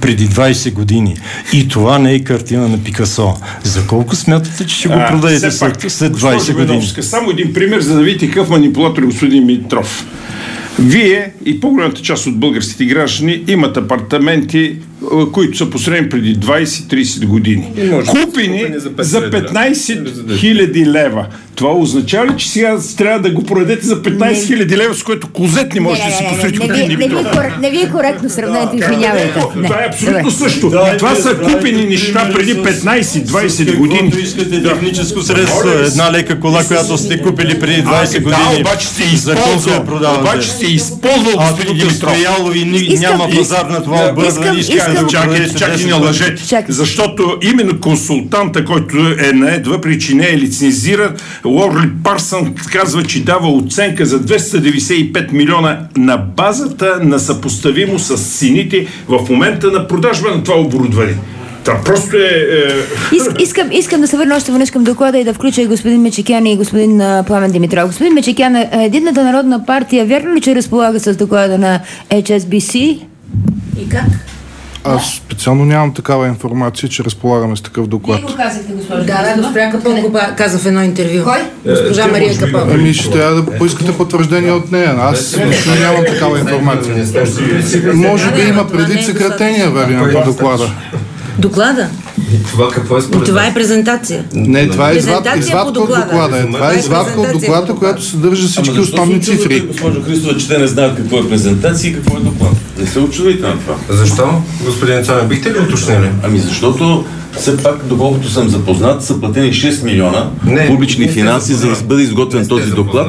преди 20 години. И това не е картина на Пикасо. За колко смятате, че ще го продадете след 20 години? Само един пример, за да видите какъв манипулатор е господин Димитров. Вие и по-голямата част от българските граждани имат апартаменти, които са построени преди 20-30 години. Купени за 15 хиляди лева. Това означава ли, че сега трябва да го продадете за 15 хиляди лева, с което клозет не можете да си построите? Не ви е коректно сравнението, извинявайте. Това е абсолютно също. Това са купени неща преди 15-20 години. Който искате техническо средство, една лека кола, която сте купили преди 20 години. Обаче сте използвал. Обаче сте използвал, господин Димитров. И няма пазар на това обързване. Чакай, не лъжете. Защото именно консултанта, който е наед, въпреки че не е лицензиран, Лорли Парсън казва, че дава оценка за 295 милиона на базата на съпоставимо с цените в момента на продажба на това оборудване. Това просто е... Искам да се върна още веднъж към доклада и да включа и господин Мечекян и господин Пламен Димитров. Господин Мечекян, Единната народна партия вярно ли, че разполага с доклада на HSBC? И как? Аз специално нямам такава информация, че разполагаме с такъв доклад. Вие го казахте, госпожа. Да, госпожа Капон го каза в едно интервю. Кой? Госпожа Мария Капон. Ще трябва да поискате потвърждение от нея. Аз лично нямам такава информация. Може би има предвид съкратения вариант на доклада. Доклада? Това какво е според? Това е презентация. Не, това е извадка от доклада. Това е извадка от доклада, която съдържа всички основни цифри. Госпожо Христова, че те не знаят какво е презентация и какво е доклад. Не се очудвайте на това. Защо? Господин Цонев, бихте ли уточнили? Защото все пак, доколкото съм запознат, са платени 6 милиона публични финанси, за да бъде изготвен този доклад.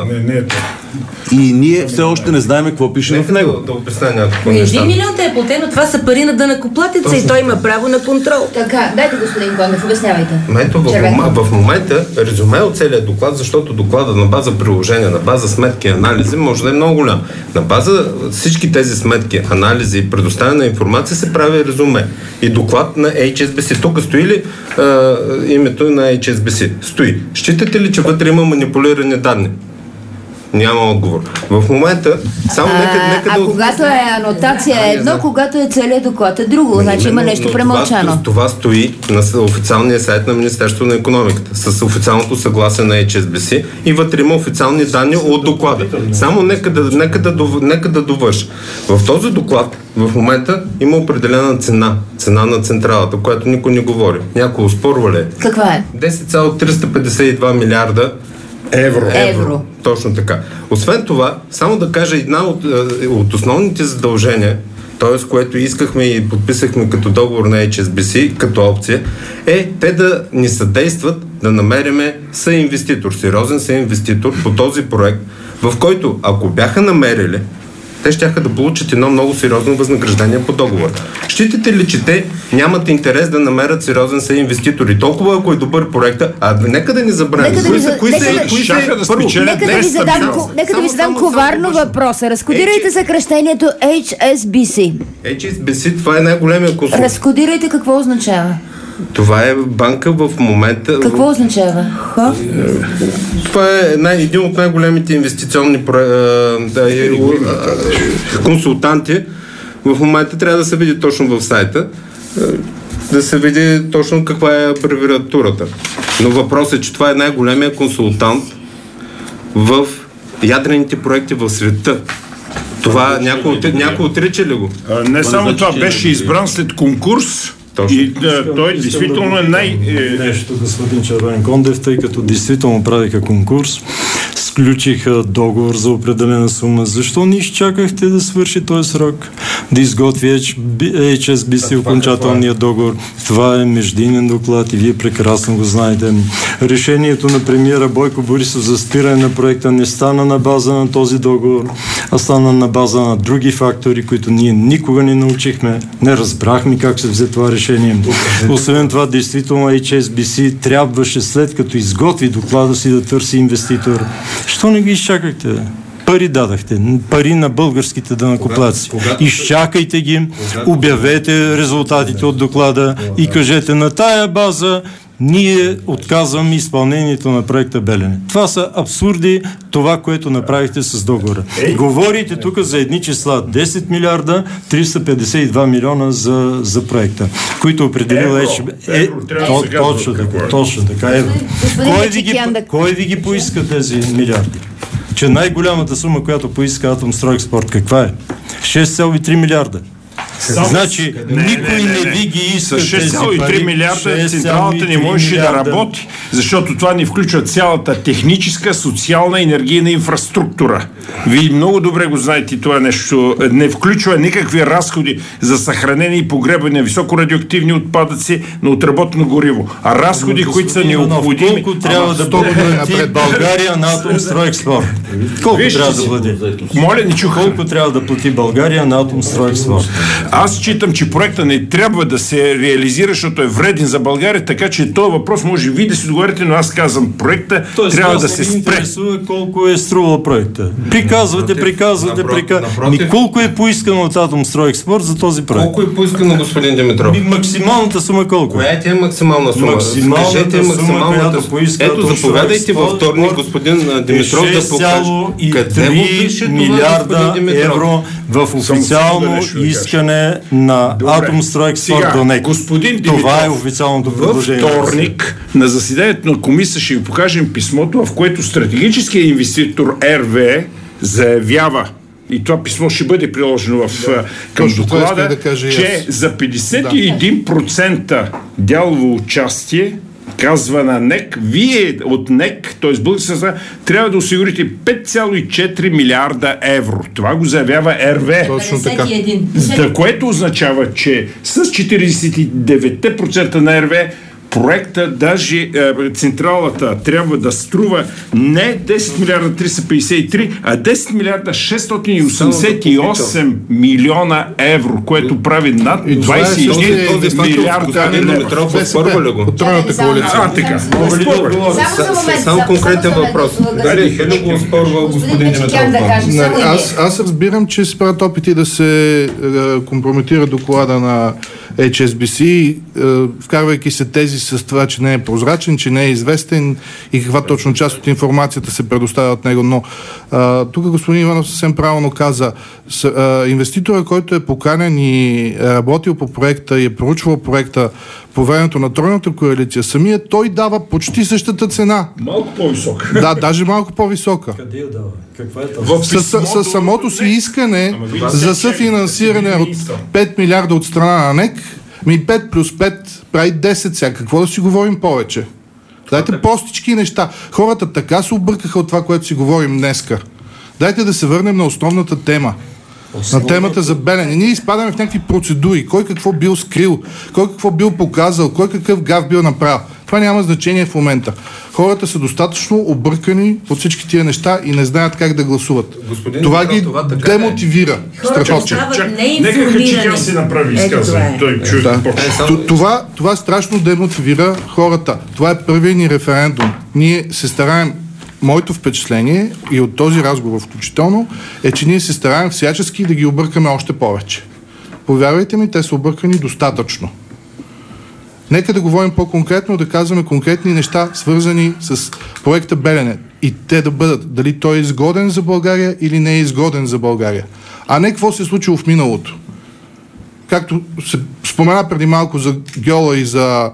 И ние все още не знаем какво пише в него. Да обясня някакво неща. 1 милион е платено, това са пари на данъкоплатеца и той има право на контрол. Така, дайте господин Конев, обяснявайте. В момента резюме от целият доклад, защото доклада на база приложения, на база сметки и анализи може да е много голям. На база всички тези сметки, анализи и предоставяне на информация се прави резюме. И доклад на HSBC. Тук стои ли името на HSBC? Стои. Считате ли, че вътре има манипулирани данни? Няма отговор. В момента, само нека да... когато е анотация е едно, когато е целият доклад е друго. Значи има нещо премълчано. Това стои на официалния сайт на Министерството на икономиката, с официалното съгласие на HSBC и вътре има официални данни от доклада. Само нека да довърша. В този доклад в момента има определена цена на централата, която никой не говори. Някой оспорва ли? Каква е? 10,352 милиарда евро. Точно така. Освен това, само да кажа една от основните задължения, т.е. което искахме и подписахме като договор на HSBC, като опция, е те да ни съдействат да намериме съинвеститор, сериозен съинвеститор по този проект, в който, ако бяха намерили, те щяха да получат едно много сериозно възнаграждение по договор. Считате ли, че те нямат интерес да намерят сериозен съинвеститор и толкова, ако е добър проекта, нека да ни забравим. Нека да ви задам коварно въпроса. Разкодирайте съкръщението HSBC. HSBC, това е най-големия консултант. Разкодирайте какво означава. Това е банка в момента... Какво означава? Това е един от най-големите инвестиционни консултанти. В момента трябва да се види точно в сайта, да се види точно каква е абревиатурата. Но въпросът е, че това е най-големия консултант в ядрените проекти в света. Това някой отрича ли го? Не само това, беше избран след конкурс. Точно. И той действително е нещо, господин Червенкондев, тъй като действително правиха конкурс, сключиха договор за определена сума. Защо не изчакахте да свърши този срок? Да изготви HSBC окончателния договор. Това е междинен доклад и вие прекрасно го знаете. Решението на премиера Бойко Борисов за спиране на проекта не стана на база на този договор, а стана на база на други фактори, които ние никога не научихме. Не разбрахме как се взе това решение. Освен това, действително HSBC трябваше, след като изготви доклада си, да търси инвеститор. Що не ги изчакахте? Пари дадахте. Пари на българските данъкоплатци. Изчакайте ги, обявете резултатите от доклада и кажете: на тая база ние отказваме изпълнението на проекта Белене. Това са абсурди, това, което направихте с договора. Говорите тук за едни числа. 10 милиарда 352 милиона за проекта, които определил точно така. Евро. Кой ви ги поиска тези милиарди? Че най-голямата сума, която поиска Атомстройекспорт, каква е? 6,3 милиарда. Значи, никой не ви ги иска. С 6,3 милиарда централата не можеше да работи, защото това не включва цялата техническа, социална и енергийна инфраструктура. Вие много добре го знаете това нещо. Не включва никакви разходи за съхранение и погребане на високо радиоактивни отпадъци на отработено гориво. А разходи, които са необходими... Колко трябва да плати България на Атомстройекспорт? Колко трябва да плати? Моля, не чух. Колко трябва да плати България на Атомстройекспорт? Аз считам, че проекта не трябва да се реализира, защото е вреден за България, така че този въпрос може ви да си договорите, но аз казвам, проекта трябва да се спре. Интересува колко е струвал проекта. Приказвате. Колко е поискано от Атомстройекспорт за този проект? Колко е поискано, господин Димитров? Максималната сума колко? Коя е максимална сума? Максималната сума, която поиска. Ето, заповядайте във вторник, господин Димитров, да покаже. 6,3 милиарда евро в официално искане на Атомстройекспорт до НЕК. Господин Димитров, това е официалното предложение. Във вторник на заседанието на комисия ще ви покажем писмото, в което стратегическият инвеститор РВЕ заявява, и това писмо ще бъде приложено към доклада, че за 51% дялово участие, казва на НЕК, вие от НЕК, т.е. българската страна, трябва да осигурите 5,4 милиарда евро. Това го заявява РВЕ. Точно така. Което означава, че с 49% на РВЕ проекта, даже централата трябва да струва не 10 милиарда 353, а 10 милиарда 688 милиона евро, което прави над 21 милиарда евро. Тройната коалиция. Така. Само конкретен въпрос. Дали го оспорва господин Димитров? Аз разбирам, че се правят опити да се компрометира доклада на HSBC, вкарвайки се тези с това, че не е прозрачен, че не е известен и каква точно част от информацията се предоставя от него. Но тук господин Иванов съвсем правилно каза, инвеститора, който е поканен и работил по проекта и е проучвал проекта по времето на тройната коалиция, самия той дава почти същата цена. Малко по-висока. Да, даже малко по-висока. Къде я дава? Каква е това? С самото си искане за съфинансиране от 5 милиарда от страна на НЕК, 5 плюс 5 прави 10 сега. Какво да си говорим повече? Дайте простички неща. Хората така се объркаха от това, което си говорим днеска. Дайте да се върнем на основната тема. На темата за Белене. Ние изпадаме в някакви процедури. Кой какво бил скрил, кой какво бил показал, кой какъв гаф бил направил. Това няма значение в момента. Хората са достатъчно объркани от всички тия неща и не знаят как да гласуват. Това ги демотивира. Страхотно. Нека Хачикян си направи изказване. Това страшно демотивира хората. Това е първият ни референдум. Ние се стараем. Моето впечатление и от този разговор включително е, че ние се стараем всячески да ги объркаме още повече. Повярвайте ми, те са объркани достатъчно. Нека да говорим по-конкретно, да казваме конкретни неща, свързани с проекта Белене. И те да бъдат дали той е изгоден за България или не е изгоден за България. А не какво се е случило в миналото. Както се спомена преди малко за гьола и за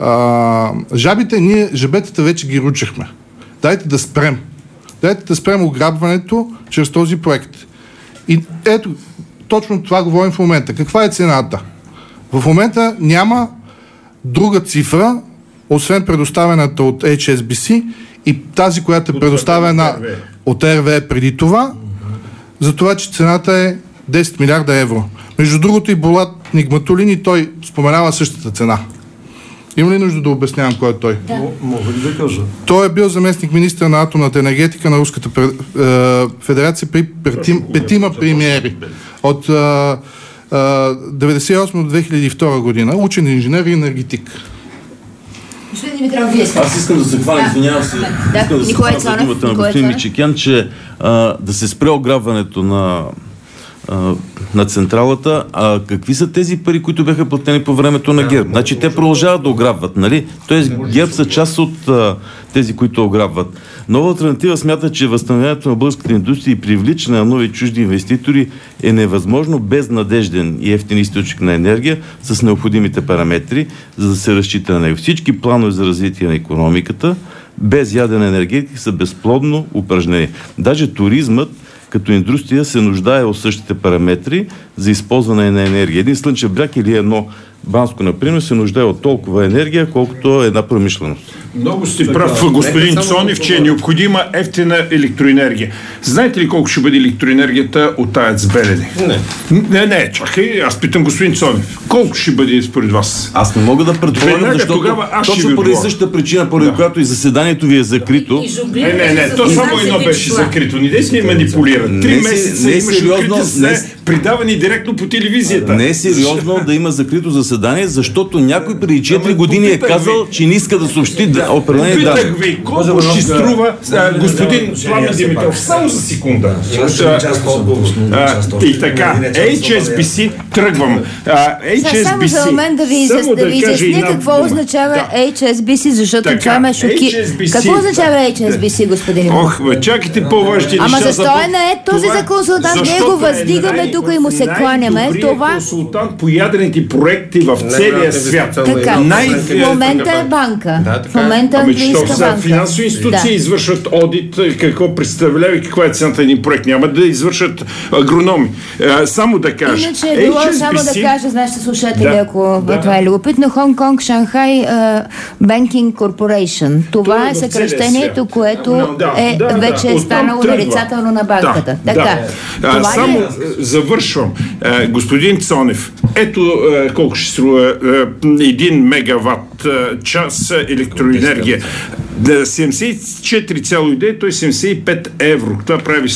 жабите, ние жабетата вече ги ручахме. Дайте да спрем. Дайте да спрем ограбването чрез този проект. И ето, точно това говорим в момента. Каква е цената? В момента няма друга цифра, освен предоставената от HSBC и тази, която е предоставена от РВЕ преди това, за това, че цената е 10 милиарда евро. Между другото и Булат Нигматулин и той споменава същата цена. Има ли нужда да обяснявам кой е той? Да. Мога ли да кажа? Той е бил заместник-министър на атомната енергетика на Руската федерация при петима премиери от 1998 до 2002 година. Учен инженер и енергетик. Господин Димитров, вие сте. Аз искам да се хваля, извинявам се. Искам да се хваля за думата на господин Мичикян, че да се спре ограбването на на централата. Какви са тези пари, които бяха платени по времето на ГЕРБ? Значи те продължават да ограбват, нали? Тоест ГЕРБ са част от тези, които ограбват. Нова алтернатива смята, че възстановяването на българската индустрия и привличане на нови чужди инвеститори е невъзможно без надежден и евтин източник на енергия с необходимите параметри, за да се разчита на него. Всички планове за развитие на икономиката без ядрена енергетика са безплодно упражнени. Даже туризмът като индустрия се нуждае от същите параметри за използване на енергия. Един Слънчев бряг или едно Банско, например, се нуждае от толкова енергия, колкото една промишленост. Много сте прав, господин Цонев, че е необходима ефтина електроенергия. Знаете ли колко ще бъде електроенергията от АЕЦ Белене? Не, чакай, аз питам господин Цонев. Колко ще бъде според вас? Аз не мога да предполагам, защото точно поради същата причина, поради която и заседанието ви е закрито. Не, то само едно беше закрито. Не дей се манипулират. 3 месеца имаше открити придавани директно по телевизията. Не е сериозно да има закрито заседание, защото някой преди 4 години е казал, че не иска да съобщи определени данни. Питах ви, колко ще струва господин Пламен Димитров? Само за секунда. И така, HSBC, тръгвам. Само за момент да ви изясня какво означава HSBC, защото това ме шоки. Какво означава HSBC, господин Иванов? Чакайте по-важни неща. Ама защо е нает този за консултант? Ние го въздигаме тук и му се кланяме. Това консултант по ядрените проекти в целия свят. Така, в момента е банка. В момента е английска банка. Финансови институции извършват одит, какво представлява и каква е цената на един проект. Няма да извършат агрономи. Само да кажа. Иначе е било само да кажа, знаеш, слушатели, ако това е любопитно, Hong Kong Shanghai Banking Corporation. Това е съкръщението, което вече е станало нарицателно на банката. Така. Само завършвам. Господин Цонев, ето колко ще струва 1 мегаватт час електроенергия. 74,9, той 75 евро. Това прави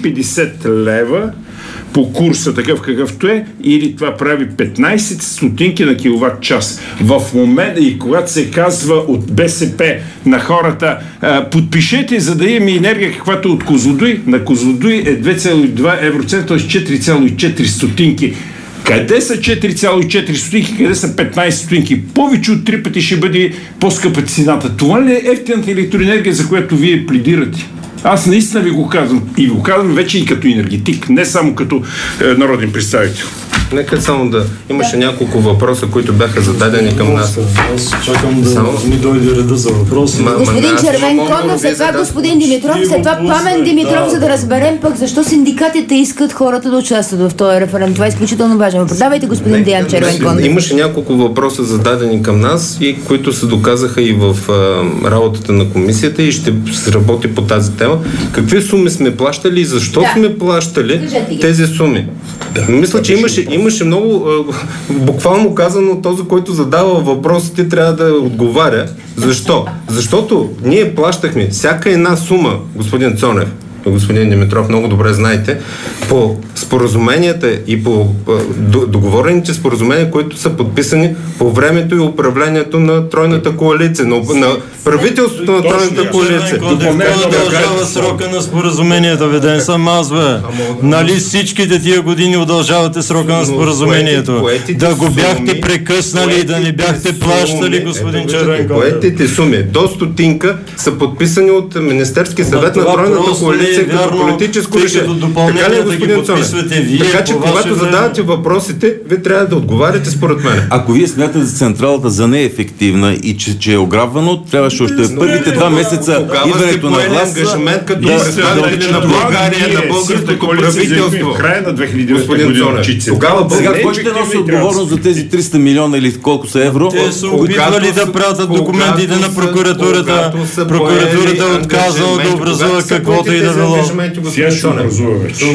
150 лева по курса, такъв какъвто е, или това прави 15 стотинки на киловатт час. В момента, и когато се казва от БСП на хората, подпишете, за да имаме енергия каквато от Козлодуй, на Козлодуй е 2,2 евроцента, т.е. 4,4 стотинки. Къде са 4,4 стотинки, къде са 15 стотинки? Повече от 3 пъти ще бъде по-скъпа цената. Това ли е ефтината електроенергия, за която вие пледирате? Аз наистина ви го казвам. И ви го казвам вече и като енергетик, не само като народен представител. Нека само да... Имаше няколко въпроса, които бяха зададени към нас. Аз чакам да ми дойде реда за въпроси. Господин Червенконов, след това господин Димитров, след това Пламен Димитров, за да разберем пък защо синдикатите искат хората да участват в този референдум. Това е изключително важно. Продавайте, господин Диан Червенконов. Имаше няколко въпроса зададени към нас, и които се доказаха и в работата на комисията, и ще се работи по тази тема. Какви суми сме плащали и защо сме плащали тези суми? Мисля, че имаше много, буквално казано, този, който задава въпросите, трябва да отговаря. Защо? Защото ние плащахме всяка една сума, господин Цонев, господин Димитров, много добре знаете, по споразуменията и по договорените споразумения, които са подписани по времето и управлението на тройната коалиция, на правителството на тройната коалиция. Удължава срока на споразумението, веден съм аз, бе. Нали всичките тия години удължавате срока на споразумението? Да го бяхте прекъснали и да не бяхте плащали, господин Червенков. Поетите суми до стотинка са подписани от Министерския съвет на тройната коалиция като политическо решение. Така ли, господин Цонев? Така че, когато задавате въпросите, вие трябва да отговаряте според мен. Ако вие смятате централата за неефективна и че е ограбвано, трябваше още първите 2 месеца идването на власт ангажимент като представители на България, на българското правителство. В края на 2009 година. Сега кой ще носи отговорност за тези 300 милиона или колко са евро? Те са опитвали да пратят документите на прокуратурата. Прокуратурата е отказала да образува каквото и да било. Сега ще образува вече.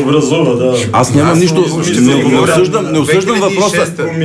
Аз нямам нищо. Не осъждам въпроса.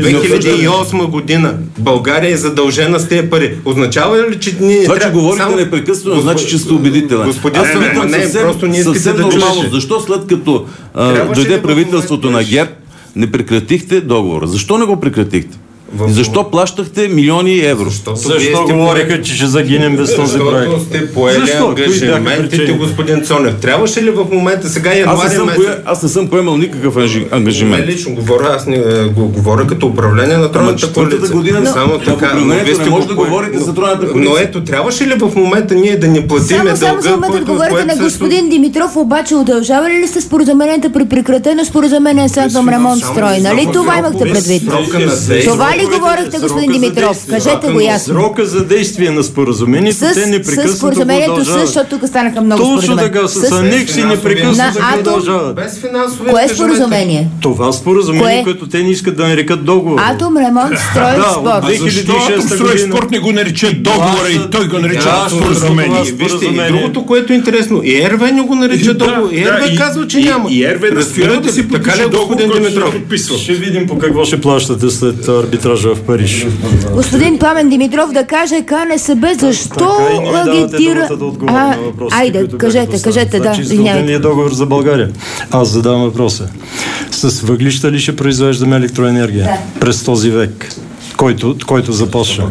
2008 година България е задължена с тези пари. Означава ли, че ние... Това, че говорите непрекъснато, значи, че сте убедителен. Господин, просто не искате да нормално. Защо след като дойде правителството на ГЕРБ, не прекратихте договора? Защо не го прекратихте? Защо плащахте милиони евро? Защо говориха, че ще загинем без този проект? Защото сте поели ангажиментите, господин Цонев. Трябваше ли в момента, сега януари месец... Аз не съм поемал никакъв ангажимент. Не лично говоря, аз не говоря като управление на тройната коалиция. Само така. Но не може да говорите за тройната коалиция. Но ето, трябваше ли в момента ние да ни платиме дълга, само за момента говорите на господин Димитров, обаче удължавали ли сте споразуменията при прекратено споразумение с Атом ремонт строй? Нали това имахте предвид? Това ли говорихте, господин Димитров? Кажете го ясно. Срока за действие на споразумението, те непрекъснато го удължават. Защото тук станаха много споразумения. Точно така, с анекси непрекъснато ги удължават. Без финансови Кое споразумение? Това споразумение, което те не искат да нарекат договор. Атом ремонт строй спорт. Защо Атом строй спорт не го нарича договора и той го нарича споразумение? Вижте, и другото, което е интересно, и РВ го нарича договор. И РВ казва, че няма. И РВ настоява да си подпише договор, който ще подписва. Ще видим по какво ще плащате след арбитража в Париж. Господин Пламен Димитров да каже КНСБ защо агитира... Айде, кажете, да. Изготвеният договор за България. Аз задавам въпроса. С въглища ли ще произвеждаме електроенергия през този век? Който започна.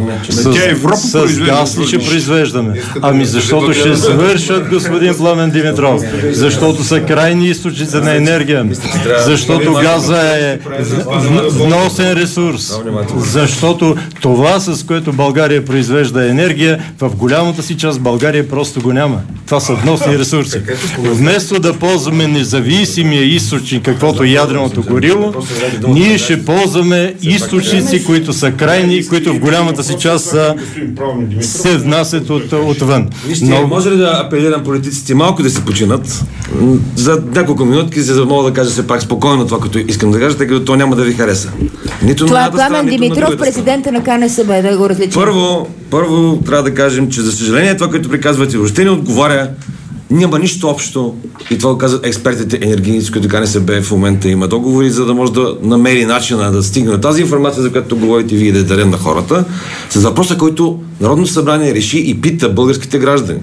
С газ ли ще произвеждаме? Ами защото ще свършат, господин Пламен Димитров. Защото са крайни източници на енергия. Защото газа е вносен ресурс. Защото това, с което България произвежда енергия, в голямата си част България просто го няма. Това са вносни ресурси. Вместо да ползваме независимия източник, каквото ядреното гориво, ние ще ползваме източници, които са крайни, които в голямата си част се внасят отвън. Но може ли да апелирам политиците малко да се починат за няколко минутки, за да мога да кажа все пак спокойно това, което искам да кажа, тъй като то няма да ви хареса. Нито това е Пламен Димитров, президента на КНСБ, да го различим. Първо трябва да кажем, че за съжаление това, което приказвате, въобще не отговаря. Няма нищо общо, и това го казват експертите енергийници, които КНСБ в момента има договори, за да може да намери начина да стигне тази информация, за която говорите вие, да я дадем на хората, с въпроса, който Народното събрание реши и пита българските граждани.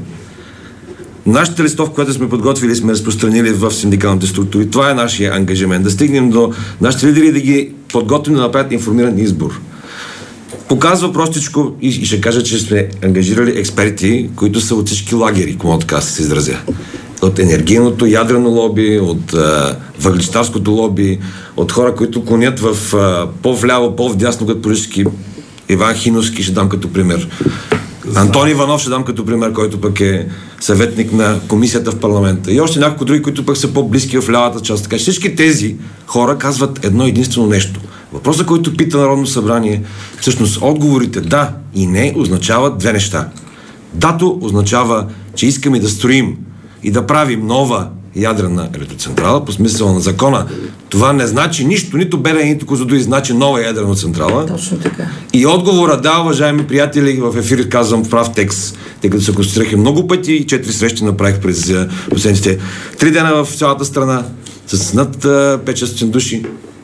Нашата листовка, която сме подготвили, сме разпространили в синдикалните структури. Това е нашия ангажимент. Да стигнем до нашите лидери и да ги подготвим да направят информиран избор. Показва простичко и ще кажа, че сме ангажирали експерти, които са от всички лагери, ако така се изразя. От енергийното, ядрено лоби, от въглищарското лоби, от хора, които клонят в по-вляво, по-вдясно като политически. Иван Хиновски ще дам като пример. Антон Иванов ще дам като пример, който пък е съветник на комисията в парламента. И още няколко други, които пък са по-близки в лявата част. Така всички тези хора казват едно единствено нещо. Въпросът, който пита Народно събрание, всъщност отговорите да и не означават две неща. Дато означава, че искаме да строим и да правим нова ядрена електроцентрала по смисъла на закона. Това не значи нищо, нито Белене, нито Козлодуй, значи нова ядрена централа. Точно така. И отговора да, уважаеми приятели, в ефир казвам в прав текст, тъй като се концентрираха много пъти и 4 срещи направих през последните 3 дена в цялата страна с над 5-6 души.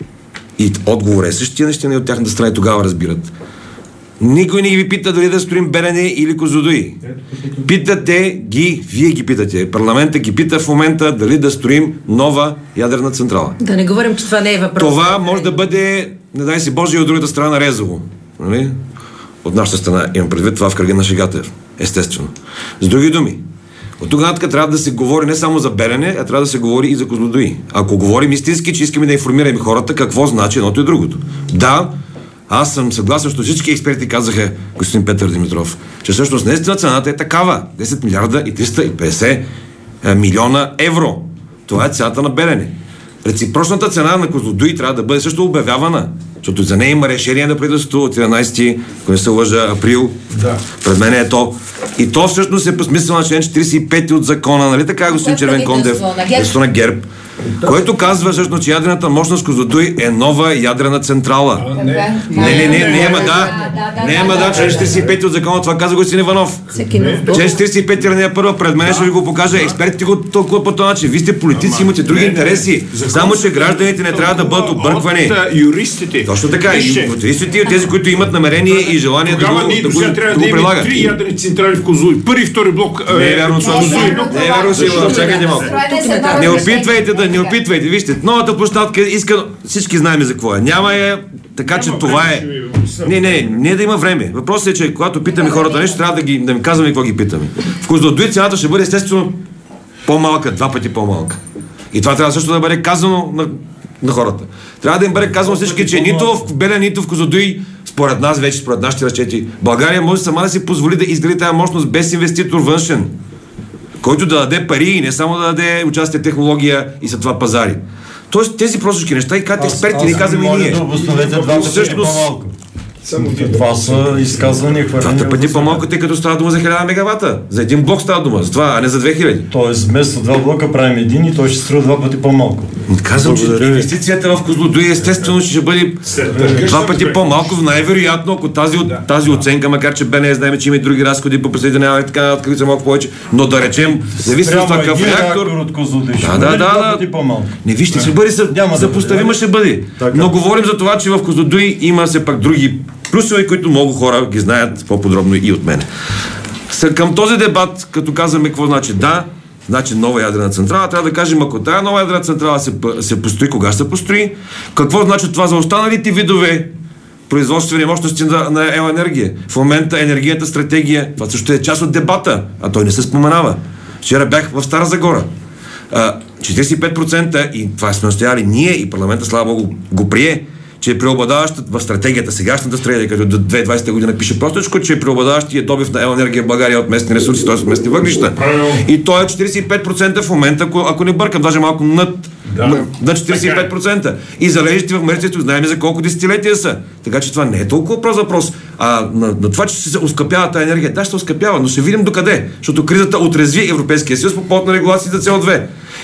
И отговор е същия, неща не от тяхната страна и тогава разбират. Никой не ги пита дали да строим Белене или Козлодуй. Питате ги, вие ги питате. Парламентът ги пита в момента дали да строим нова ядрена централа. Да не говорим, че това не е въпрос. Това може да бъде, не дай си Боже, и от другата страна резово. Нали? От нашата страна имам предвид това в кръга на шегата. Естествено. С други думи, от тук нататък трябва да се говори не само за Белене, а трябва да се говори и за Козлодуй. Ако говорим истински, че искаме да информираме хората, какво значи едното и другото. Да, аз съм съгласен, защото всички експерти казаха, господин Петър Димитров, че всъщност наистина цената е такава. 10 милиарда и 350 милиона евро. Това е цената на Белене. Реципрочната цена на Козлодуй трябва да бъде също обявявана, защото за нея има решение на правителството от 11, ако не се лъжа, април. Да. Пред мен е то. И то всъщност е по смисъл на член 45 от закона, нали така, господин Червенкондев? Правителство на ГЕРБ. Който казва всъщност, че ядрената мощност Козлодуй е нова ядрена централа. Няма да, член 45 от закона, това казва господин Иванов. Член 45 алинея първа, пред мен ще ви го покажа. Експертите го толкова по този начин. Вие сте политици, имате други интереси. Само, че гражданите не трябва да бъдат обърквани. Юристите. Точно така. Юристите и тези, които имат намерение и желание да го прилагат. 3 ядрени централи в Козлодуй. Първи и втори блок. Не е вярно това. Не е вярно, Сила. Чакайте малко. Не опитвайте, вижте, новата площадка иска, всички знаем за какво е. Няма я, Така че това е... Не да има време. Въпросът е, че когато питаме хората нещо, трябва да им казваме какво ги питаме. В Козлодуй цената ще бъде естествено по-малка, 2 пъти по-малка. И това трябва също да бъде казано на хората. Трябва да им бъде казано всички, че нито в Белене, нито в Козлодуй, според нас вече, според нашите разчети, България може сама да си позволи да изгради тази мощност без инвеститор външен, който да даде пари и не само да даде участие в технология и след това пазари. Тоест тези простички неща и казват експерти, не казваме и ние. Да обосновете 2 пъти по-малко. Това са изказвания. 2 пъти по-малко, тъй като става дума за 1000 мегавата. За един блок става дума, за това, а не за 2000. Тоест вместо 2 блока правим един и той ще струва 2 пъти по-малко. Казвам, че инвестицията в Козлодуй естествено ще бъде 2 пъти по-малко, най-вероятно, ако тази оценка, макар че БНЕ знаем, че има и други разходи по присъединяване и така, открити са малко повече, но да речем, зависи от това какъв реактор. Да. Не, вижте, ще бъде съпоставима ще бъде. Но говорим за това, че в Козлодуй има все пак други плюсове, които много хора ги знаят по-подробно и от мен. Към този дебат, като казваме какво значи значи нова ядрена централа, трябва да кажем, ако тая нова ядрена централа се построи, кога ще се построи, какво значи това за останалите видове производствени мощности на електроенергия. В момента енергийната стратегия, това също е част от дебата, а той не се споменава. Вчера бях в Стара Загора. 45% и това сме настояли ние и парламента, слава Богу, го прие, че е преобладаваща в стратегията, сегашната стратегия, като до 2020 година пише простичко, че е преобладаващия добив на енергия в България от местни ресурси, т.е. от местни въглища. И то е 45% в момента, ако не бъркам, даже малко над 45%. И залежите в мъртвето знаем за колко десетилетия са. Така че това не е толкова прост въпрос. На това, че се оскъпява тази енергия, да, ще се оскъпява, но ще видим докъде. Защото кризата отрезви Европейския съюз по повод на регулациите за CO2.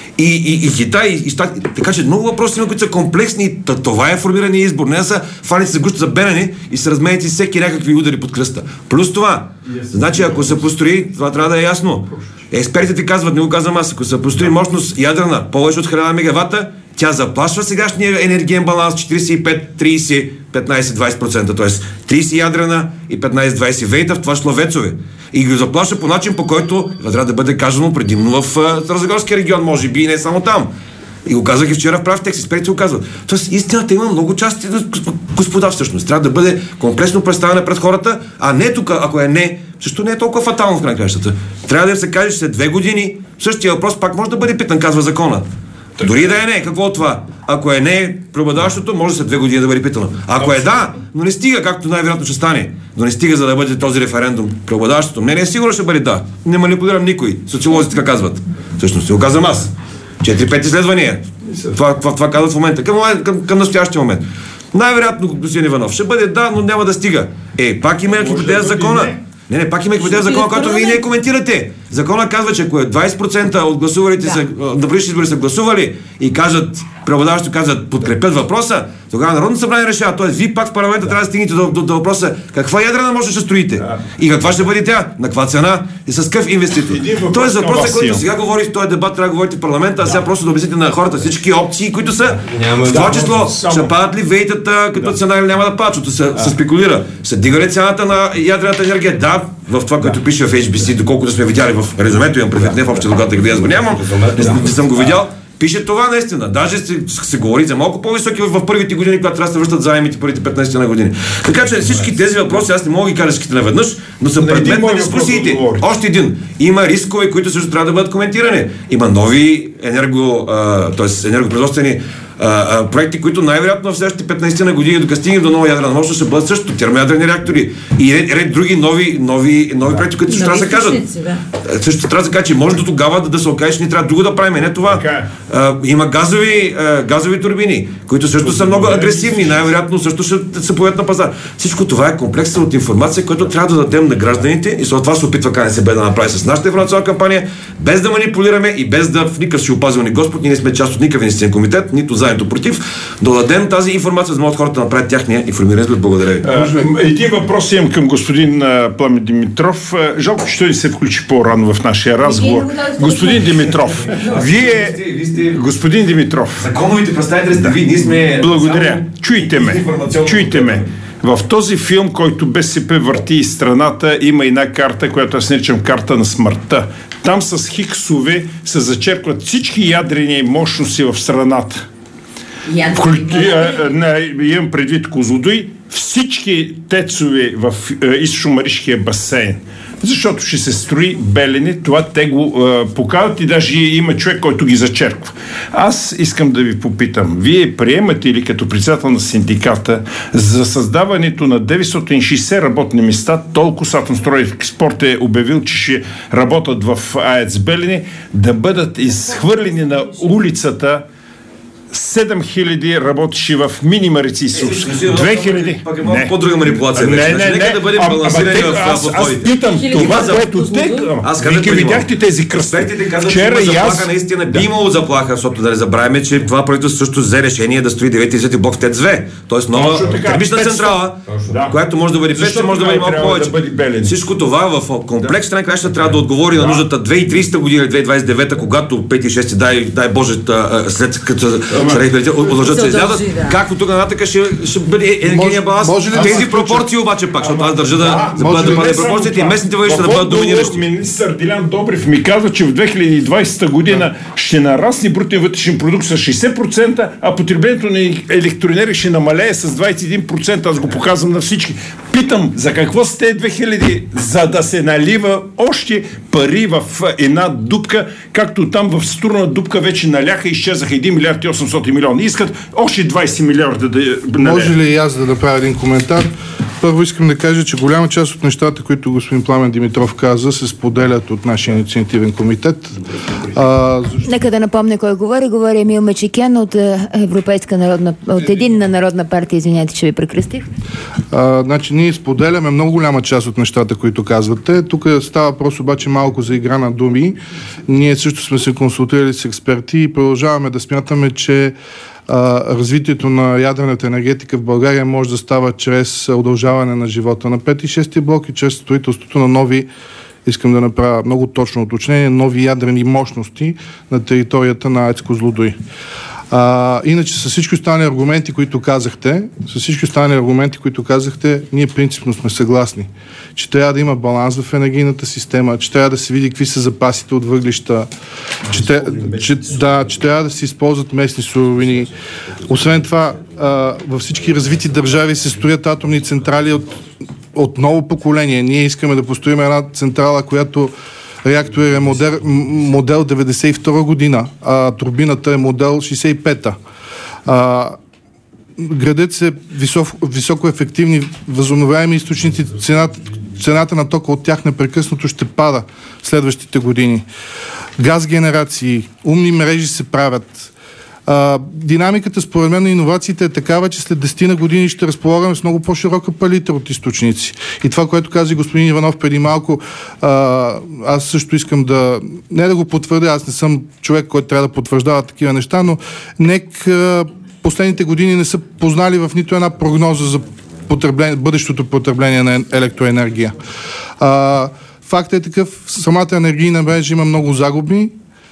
И Китай, и Щати. Така че много въпроси има, които са комплексни. Това е формирания избор. Не са фаните се гуща за бенени и се размените всеки някакви удари под кръста. Плюс това, значи ако се построи, това трябва да е ясно. Експертите казват, не го казвам аз, ако се построи мощност ядрена повече от 1000 мегавата, тя заплашва сегашния енергиен баланс 45, 30, 15, 20%. Тоест 30 ядрена и 15-20 вейта, в това шловецове. И го заплаща по начин, по който трябва да бъде казано предимно в Старозагорския регион, може би и не само там. И го казах и вчера в прав текст, експерти го казват. Тоест истината има много части, господа, всъщност. Трябва да бъде комплексно представена пред хората, а не тук, ако е не, също не е толкова фатално в край кращата. Трябва да им се каже, че след 2 години същия въпрос пак може да бъде питан, казва закона. Дори да е не, какво от това? Ако е не преобладаващото, може след 2 години да бъде питано. Ако е да, но не стига, както най-вероятно ще стане, но не стига за да бъде този референдум преобладаващото мнение, сигурно ще бъде да. Не манипулирам никой. Социолозите така казват. Всъщност, го казвам аз. 4-5 изследвания. Това казват в момента. Към настоящия момент. Най-вероятно, господин Иванов, ще бъде да, но няма да стига. Пак има хипотеза закона. Не, пак има хипотеза закона, който вие не коментирате. Закона казва, че ако е 20% от гласувалите на предишни избори са гласували и кажат, преобладаващо казват, подкрепят въпроса, тогава Народното събрание решава. Тоест, вие пак в парламента трябва да стигнете до въпроса каква ядрена може да строите и каква ще бъде тя, на каква цена и с какъв инвеститор. Тоест, въпросът, който сега говори в този дебат, трябва да говорите в парламента, а сега просто да обясните на хората всички опции, които са. В това число, ще падат ли вейтата като цена или няма да падат, защото се спекулира. Ще дига ли цената на ядрената енергия? Да, в това, което пише в HBC, доколкото сме видяли в резюмето, имам предвид, не в общия доклад, къде аз го нямам, не съм го видял. Пише това наистина. Даже се говори за малко по-високи в първите години, когато трябва да се връщат заемите първите 15 на години. Така че всички тези въпроси, аз не мога да ги кажа всичките наведнъж, но са предмет на дискусиите. Още един. Има рискове, които също трябва да бъдат коментирани. Има нови енергопроизводствени проекти, които най-вероятно в следващите 15 на години, докато стигнем до нова ядрена мощност, ще бъдат също термоядрени реактори и ред други нови проекти, които също трябва да се кажат. Също трябва да се каже, че може до тогава да се окаже, че ние трябва друго да правим, не това. Има газови турбини, които също са много агресивни, най-вероятно също ще се появят на пазар. Всичко това е комплекс от информация, която трябва да дадем на гражданите и след това се опитва КНСБ да направи с нашата информационна кампания, без да манипулираме и без да в никакъв си опазил ни Господ, ние не сме част от никакъв инвестиционен комитет, нито за, нито против, да дадем тази информация, за да могат хората да направят тяхния информиран избор. Благодаря ви. Един въпрос имам към господин Пламен Димитров. Жалко, че той не се включи по-рано в нашия разговор. Господин Димитров, господин Димитров. Законовите представители сте ви, ние сме... Благодаря. Чуйте ме. В този филм, който БСП върти из страната, има една карта, която аз наричам карта на смъртта. Там с хиксове се зачеркват всички ядрени мощности в страната. Имам предвид Козлодуй, всички тецове в източно-маришкия басейн. Защото ще се строи Белене, това те го показват и даже има човек, който ги зачерква. Аз искам да ви попитам, вие приемате ли като председател на синдиката за създаването на 960 работни места, толкова Атомстройекспорт е обявил, че ще работят в АЕЦ Белене, да бъдат изхвърлени на улицата 7000 работещи в Мини-Марица Изток. 2000. Пак е малко по-друга манипулация. Нека да бъдем балансирани в подходите. Аз питам това, което те... Вие видяхте тези кръстове. Вчера и аз... Наистина би имало заплаха, защото да не забравяме, че това правителство също взе решение да строи 9-10 блок в ТЕЦ-2. Тоест нова термична централа, която може да бъде 500, може да бъде малко повече. Всичко това в комплекс на краща трябва да отговори на нуждата 2030 година, 2029, когато 5 и 6, дай Боже, след като удължат се излязат, както тук нататък ще бъде енергийния баланс. Тези пропорции обаче пак, защото аз държа да бъдат пропорциите и местните въглища да бъдат доминиращи. Министър Дилян Добрев ми казва, че в 2020 година ще нарасне брутен вътрешен продукт с 60%, а потреблението на електроенергия ще намалее с 21%. Аз го показвам на всички. Питам, за какво сте 2000, за да се налива още пари в една дупка, както там в струна дупка вече наляха и изчезаха 1 милиард и 800 милиона. Искат още 20 милиарда да наляха. Може ли и аз да направя един коментар? Първо искам да кажа, че голяма част от нещата, които господин Пламен Димитров каза, се споделят от нашия инициативен комитет. Нека да напомня кой говори. Говори Емил Мечикян от от Единна народна партия. Извинявайте, че ви прекръстих. Значи ние споделяме много голяма част от нещата, които казвате. Тук става въпрос обаче малко за игра на думи. Ние също сме се консултирали с експерти и продължаваме да смятаме, че развитието на ядрената енергетика в България може да става чрез удължаване на живота на 5 и 6 блок и чрез строителството на нови, искам да направя много точно уточнение, нови ядрени мощности на територията на АЕЦ Козлодуй. Иначе с всички останали аргументи, които казахте, ние принципно сме съгласни, че трябва да има баланс в енергийната система, че трябва да се види какви са запасите от въглища, че трябва да се използват местни суровини. Освен това, във всички развити държави се строят атомни централи от ново поколение. Ние искаме да построим една централа, която реактор е модел 92 година, а турбината е модел 65-та. Градят се високоефективни възобновяеми източници, цената на тока от тях непрекъснато ще пада в следващите години. Газ генерации, умни мрежи се правят. Динамиката според мен на иновациите е такава, че след 10 на години ще разполагаме с много по-широка палитра от източници. И това, което каза господин Иванов преди малко, аз също искам не да го потвърдя, аз не съм човек, който трябва да потвърждава такива неща, но НЕК последните години не са познали в нито една прогноза за бъдещото потребление на електроенергия. Фактът е такъв, самата енергийна мрежа има много загуби,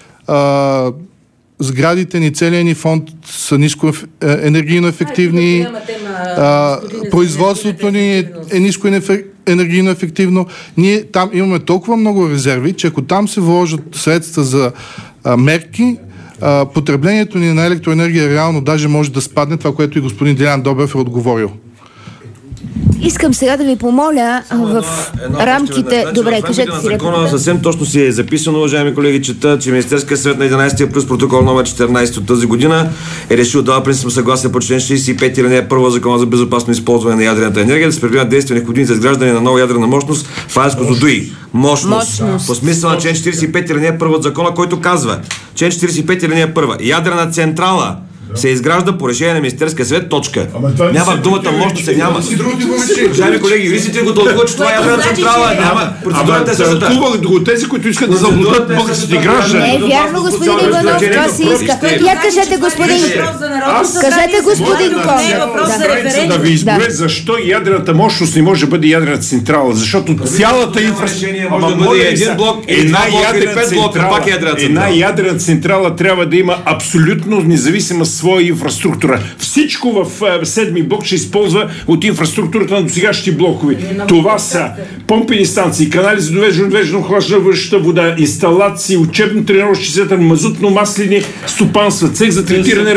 сградите ни, целият ни фонд са ниско енергийно ефективни, производството ни е ниско енергийно ефективно. Ние там имаме толкова много резерви, че ако там се вложат средства за мерки, потреблението ни на електроенергия реално даже може да спадне, това, което и господин Дилян Добрев е отговорил. Искам сега да ви помоля в рамките... Добре, кажете си закона съвсем точно си е записано, уважаеми колеги, чета, че Министерският съвет на 11 април с протокол номер 14 от тази година е решил да дава принципно съгласие по член 65 или не първа Закона за безопасно използване на ядрената енергия да се предприемат действия необходими за изграждане на нова ядрена мощност в АЕЦ Козлодуй. Мощност. По смисъл на член 45 или не първа от закона, който казва член 45 или не първа ядрена централа се изгражда по решение на Министерския съвет, точка. Няма думата мощност, се няма. Уважаеми колеги, юристите го тълкуват, че това е ядрена централа, няма. Процедурата е същата. Тези, които искат да заблудят българските граждани. Не е вярно, господин Иванов, това си иска. Я кажете, господин. Кажете, господин Коми. Да ви изброя защо ядрената мощност не може да бъде ядрена централа. Защото цялата инфраструктура може да бъде един блок, една ядрена централа трябва да има абсолютно независима своя инфраструктура. Всичко в седми блок ще използва от инфраструктурата на досегашните блокове. Това са помпени станции, канали за довеждано охлаждаща вода, инсталации, учебно-тренировъчни център, мазутно-маслени стопанства, цех за третиране.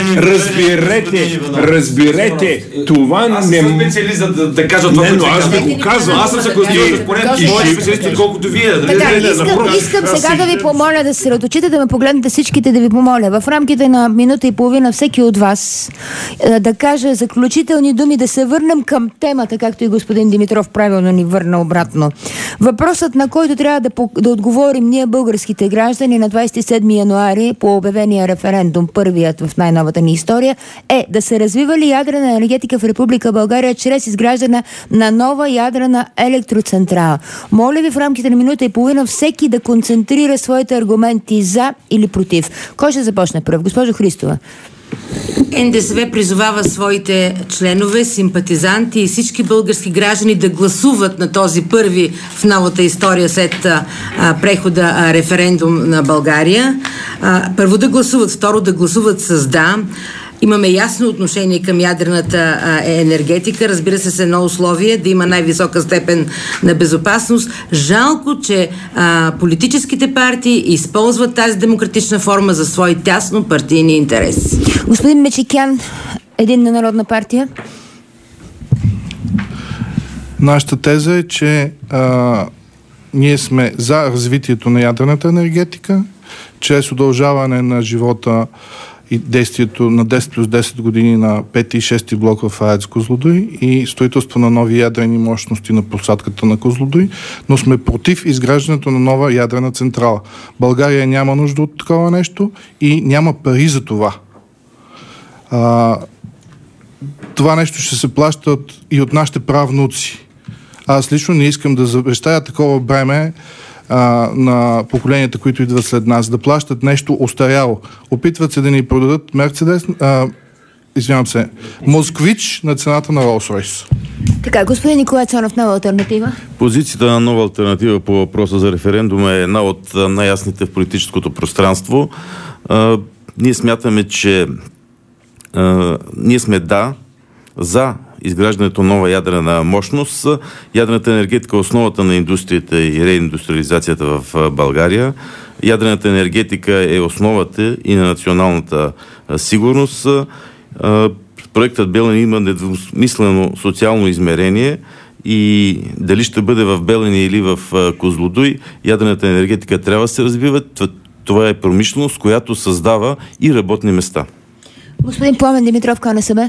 Разберете, това не... да кажа това, но аз ви го казвам. Аз съм се конституирал с понятие, специалисти, колкото вие. Искам сега да ви помоля да се съсредоточите, да ме погледнете всичките, да ви помоля. В рамките на минута и половина всеки от вас да каже заключителни думи, да се върнем към темата, както и господин Димитров правилно ни върна обратно. Въпросът, на който трябва да отговорим ние, българските граждани, на 27 януари по обявения референдум, първият в най-новата ни история, е да се развива ли ядрена енергетика в Република България чрез изграждане на нова ядрена електроцентрала. Моля ви в рамките на минута и половина всеки да концентрира своите аргументи за или против. Кой ще започне пръв? Госпожо Христова. НДСВ призовава своите членове, симпатизанти и всички български граждани да гласуват на този първи в новата история след прехода референдум на България. Първо да гласуват, второ да гласуват с да. Имаме ясно отношение към ядрената енергетика, разбира се, с едно условие да има най-висока степен на безопасност. Жалко, че политическите партии използват тази демократична форма за свои тясно партийни интереси. Господин Мечикян, Единна народна партия. Нашата теза е, че ние сме за развитието на ядрената енергетика, чрез удължаване на живота и действието на 10 плюс 10 години на 5 и 6 блок в АЕЦ Козлодуй и строителство на нови ядрени мощности на площадката на Козлодуй, но сме против изграждането на нова ядрена централа. България няма нужда от такова нещо и няма пари за това. Това нещо ще се плаща и от нашите правнуци. Аз лично не искам да завещая такова бреме на поколенията, които идват след нас, да плащат нещо остаряло. Опитват се да ни продадат Мерцедес, Москвич на цената на Ролс-Ройс. Така, господин Николай Цонов, нова алтернатива? Позицията на нова алтернатива по въпроса за референдума е една от най-ясните в политическото пространство. Ние смятаме, че ние сме за изграждането на нова ядрена мощност. Ядрената енергетика е основата на индустрията и реиндустриализацията в България. Ядрената енергетика е основата и на националната сигурност. Проектът Белене има недвусмислено социално измерение и дали ще бъде в Белене или в Козлодуй, ядрената енергетика трябва да се развива. Това е промишленост, която създава и работни места. Господин Пламен Димитров, КНСБ.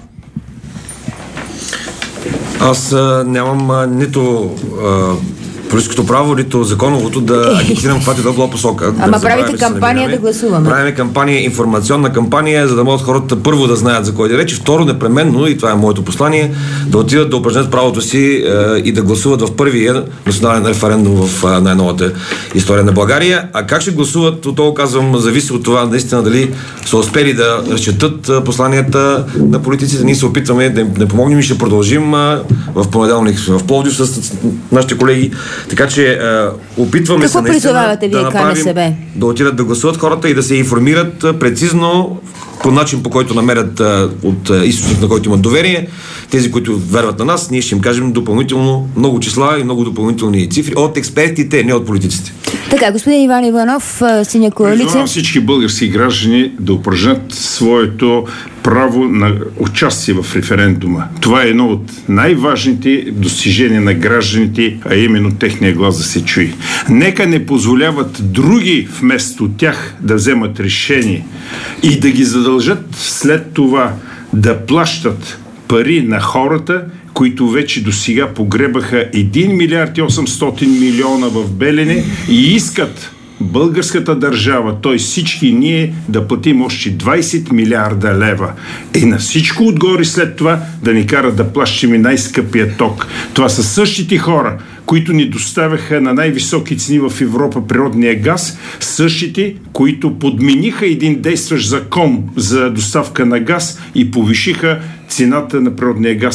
Аз нямам нито политическото право, нито законовото да агитирам каквато и да било посока. Ама правите кампания да гласуваме. Правим кампания, информационна кампания, за да могат хората първо да знаят за кой да речи, второ непременно, и това е моето послание, да отидат да упражнят правото си и да гласуват в първия национален референдум в най-новата история на България. А как ще гласуват, това казвам, зависи от това наистина дали са успели да разчетат посланията на политиците. Ние се опитваме да помогнем и ще продължим в понеделник в Пловдив с нашите колеги. Така че опитваме се наистина да направим, да отидат да гласуват хората и да се информират прецизно по начин, по който намерят от източник, на който имат доверие. Тези, които вярват на нас, ние ще им кажем допълнително много числа и много допълнителни цифри от експертите, не от политиците. Така, господин Иван Иванов, Синя коалиция. Призовавам всички български граждани да упражнят своето право на участие в референдума. Това е едно от най-важните достижения на гражданите, а именно техния глас да се чуе. Нека не позволяват други вместо тях да вземат решение и да ги задължат след това да плащат пари на хората, които вече досега погребаха 1 милиард и 800 милиона в Белене и искат българската държава, т.е. всички ние да платим още 20 милиарда лева. И на всичко отгоре след това да ни карат да плащаме най-скъпия ток. Това са същите хора, които ни доставяха на най-високи цени в Европа природния газ, същите, които подмениха един действащ закон за доставка на газ и повишиха цената на природния газ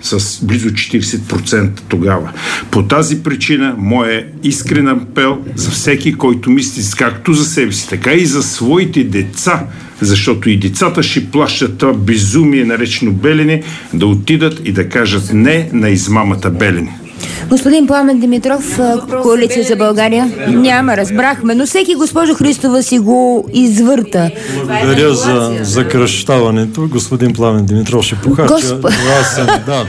с близо 40% тогава. По тази причина, моя искрен апел за всеки, който мисли както за себе си, така и за своите деца, защото и децата ще плащат това безумие, наречено Белене, да отидат и да кажат не на измамата Белене. Господин Пламен Димитров, Коалиция за България. Няма, разбрахме, но всеки, госпожо Христова, си го извърта. Благодаря за съкращаването. Господин Пламен Димитров ще похарча. Аз съм, да.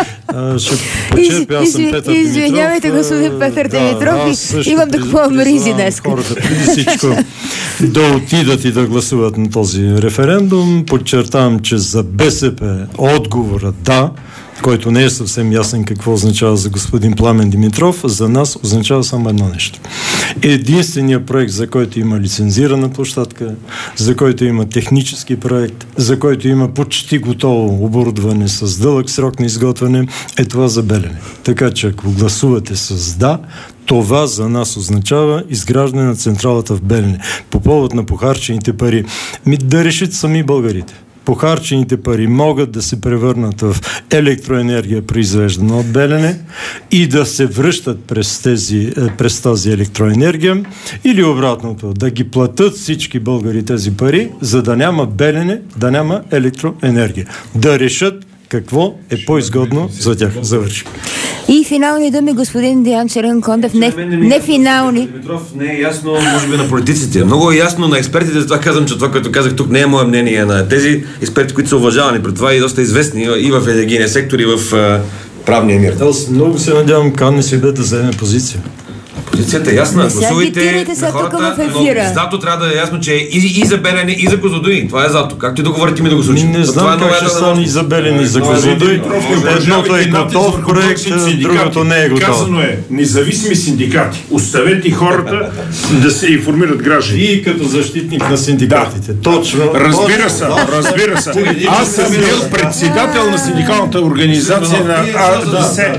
Ще почерпя, аз съм Петър Димитров. Извинявайте, господин Петър Димитров. Имам да купувам ризи днес. Хората преди всичко да отидат и да гласуват на този референдум. Подчертавам, че за БСП отговорът да, който не е съвсем ясен какво означава за господин Пламен Димитров, за нас означава само едно нещо. Единственият проект, за който има лицензирана площадка, за който има технически проект, за който има почти готово оборудване с дълъг срок на изготвяне, е това за Белене. Така че ако гласувате с да, това за нас означава изграждане на централата в Белене. По повод на похарчените пари, да решат сами българите. Похарчените пари могат да се превърнат в електроенергия, произвеждана от Белене, и да се връщат през тази електроенергия, или обратното, да ги платят всички българи тези пари, за да няма Белене, да няма електроенергия. Да решат какво е по-изгодно за тях. Завърши. И финални думи, господин Диан Червенкондев. Не финални. Димитров, не е ясно, може би, на политиците. Много е ясно на експертите, затова казвам, че това, което казах тук, не е мое мнение, на тези експерти, които са уважавани при това и доста известни и в енергийния сектор, и в правния мир. Аз много се надявам КНСБ да вземе позиция. Позицията е ясна. Гласувайте на хората, но зато трябва да е ясно, че и за Белене, и за Козлодуй. Това е зато. Както и да говорите ми да го случим. Не знам как ще стане и за Белене, и за Козлодуй. Едното е готов проект, другото не е готов. Казано е, независими синдикати. Оставете хората да се информират граждани. И като защитник на синдикатите. Точно. Разбира се. Аз съм бил председател на синдикалната организация на АДС.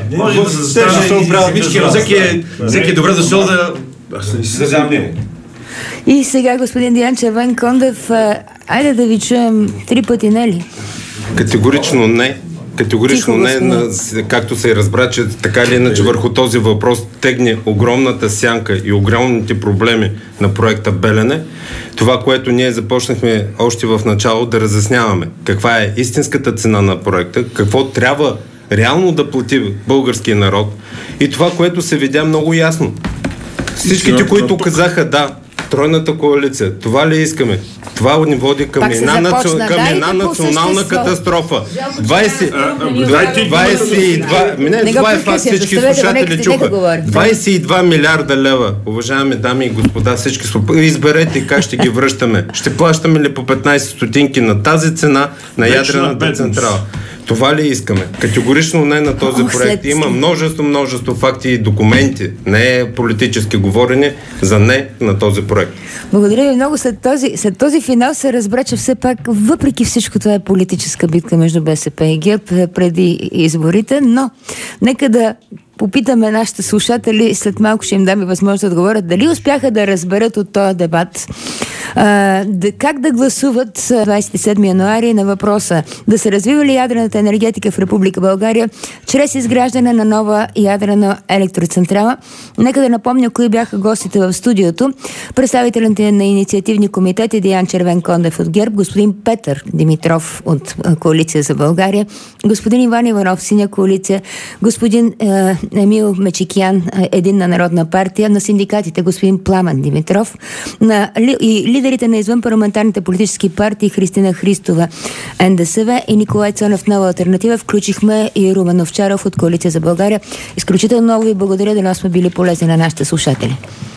Всеки е добре дошъл да се мнение. И сега, господин Диан Червенкондев, айде да ви чуем 3 пъти, не ли? Категорично не. Категорично не, както се разбра, че така или иначе върху този въпрос тегне огромната сянка и огромните проблеми на проекта Белене. Това, което ние започнахме още в начало да разясняваме. Каква е истинската цена на проекта, какво трябва реално да плати българския народ, и това, което се видя много ясно. Всичките, които казаха да, тройната коалиция, това ли искаме? Това ни води към една национална катастрофа. 22 милиарда лева, уважаеми дами и господа, всички изберете как ще ги връщаме. Ще плащаме ли по 15 стотинки на тази цена на ядрената централа? Това ли искаме? Категорично не на този проект. Има множество факти и документи. Не е политически говорене за не на този проект. Благодаря ви много. След този финал се разбра, че все пак, въпреки всичко, това е политическа битка между БСП и ГЕРБ преди изборите, но нека да попитаме нашите слушатели, след малко ще им даме възможност да отговорят, дали успяха да разберат от този дебат как да гласуват 27 януари на въпроса да се развива ли ядрената енергетика в Република България чрез изграждане на нова ядрена електроцентрала. Нека да напомня кои бяха гостите в студиото. Представителите на инициативни комитети Диан Червенкондев от ГЕРБ, господин Петър Димитров от Коалиция за България, господин Иван Иванов, Синя коалиция, господин Емил Мечикян, Единна народна партия, на синдикатите господин Пламен Димитров, и лидерите на извънпарламентарните политически партии Христина Христова, НДСВ, и Николай Цонев, Нова алтернатива. Включихме и Румен Овчаров от Коалиция за България. Изключително много ви благодаря, да сме били полезни на нашите слушатели.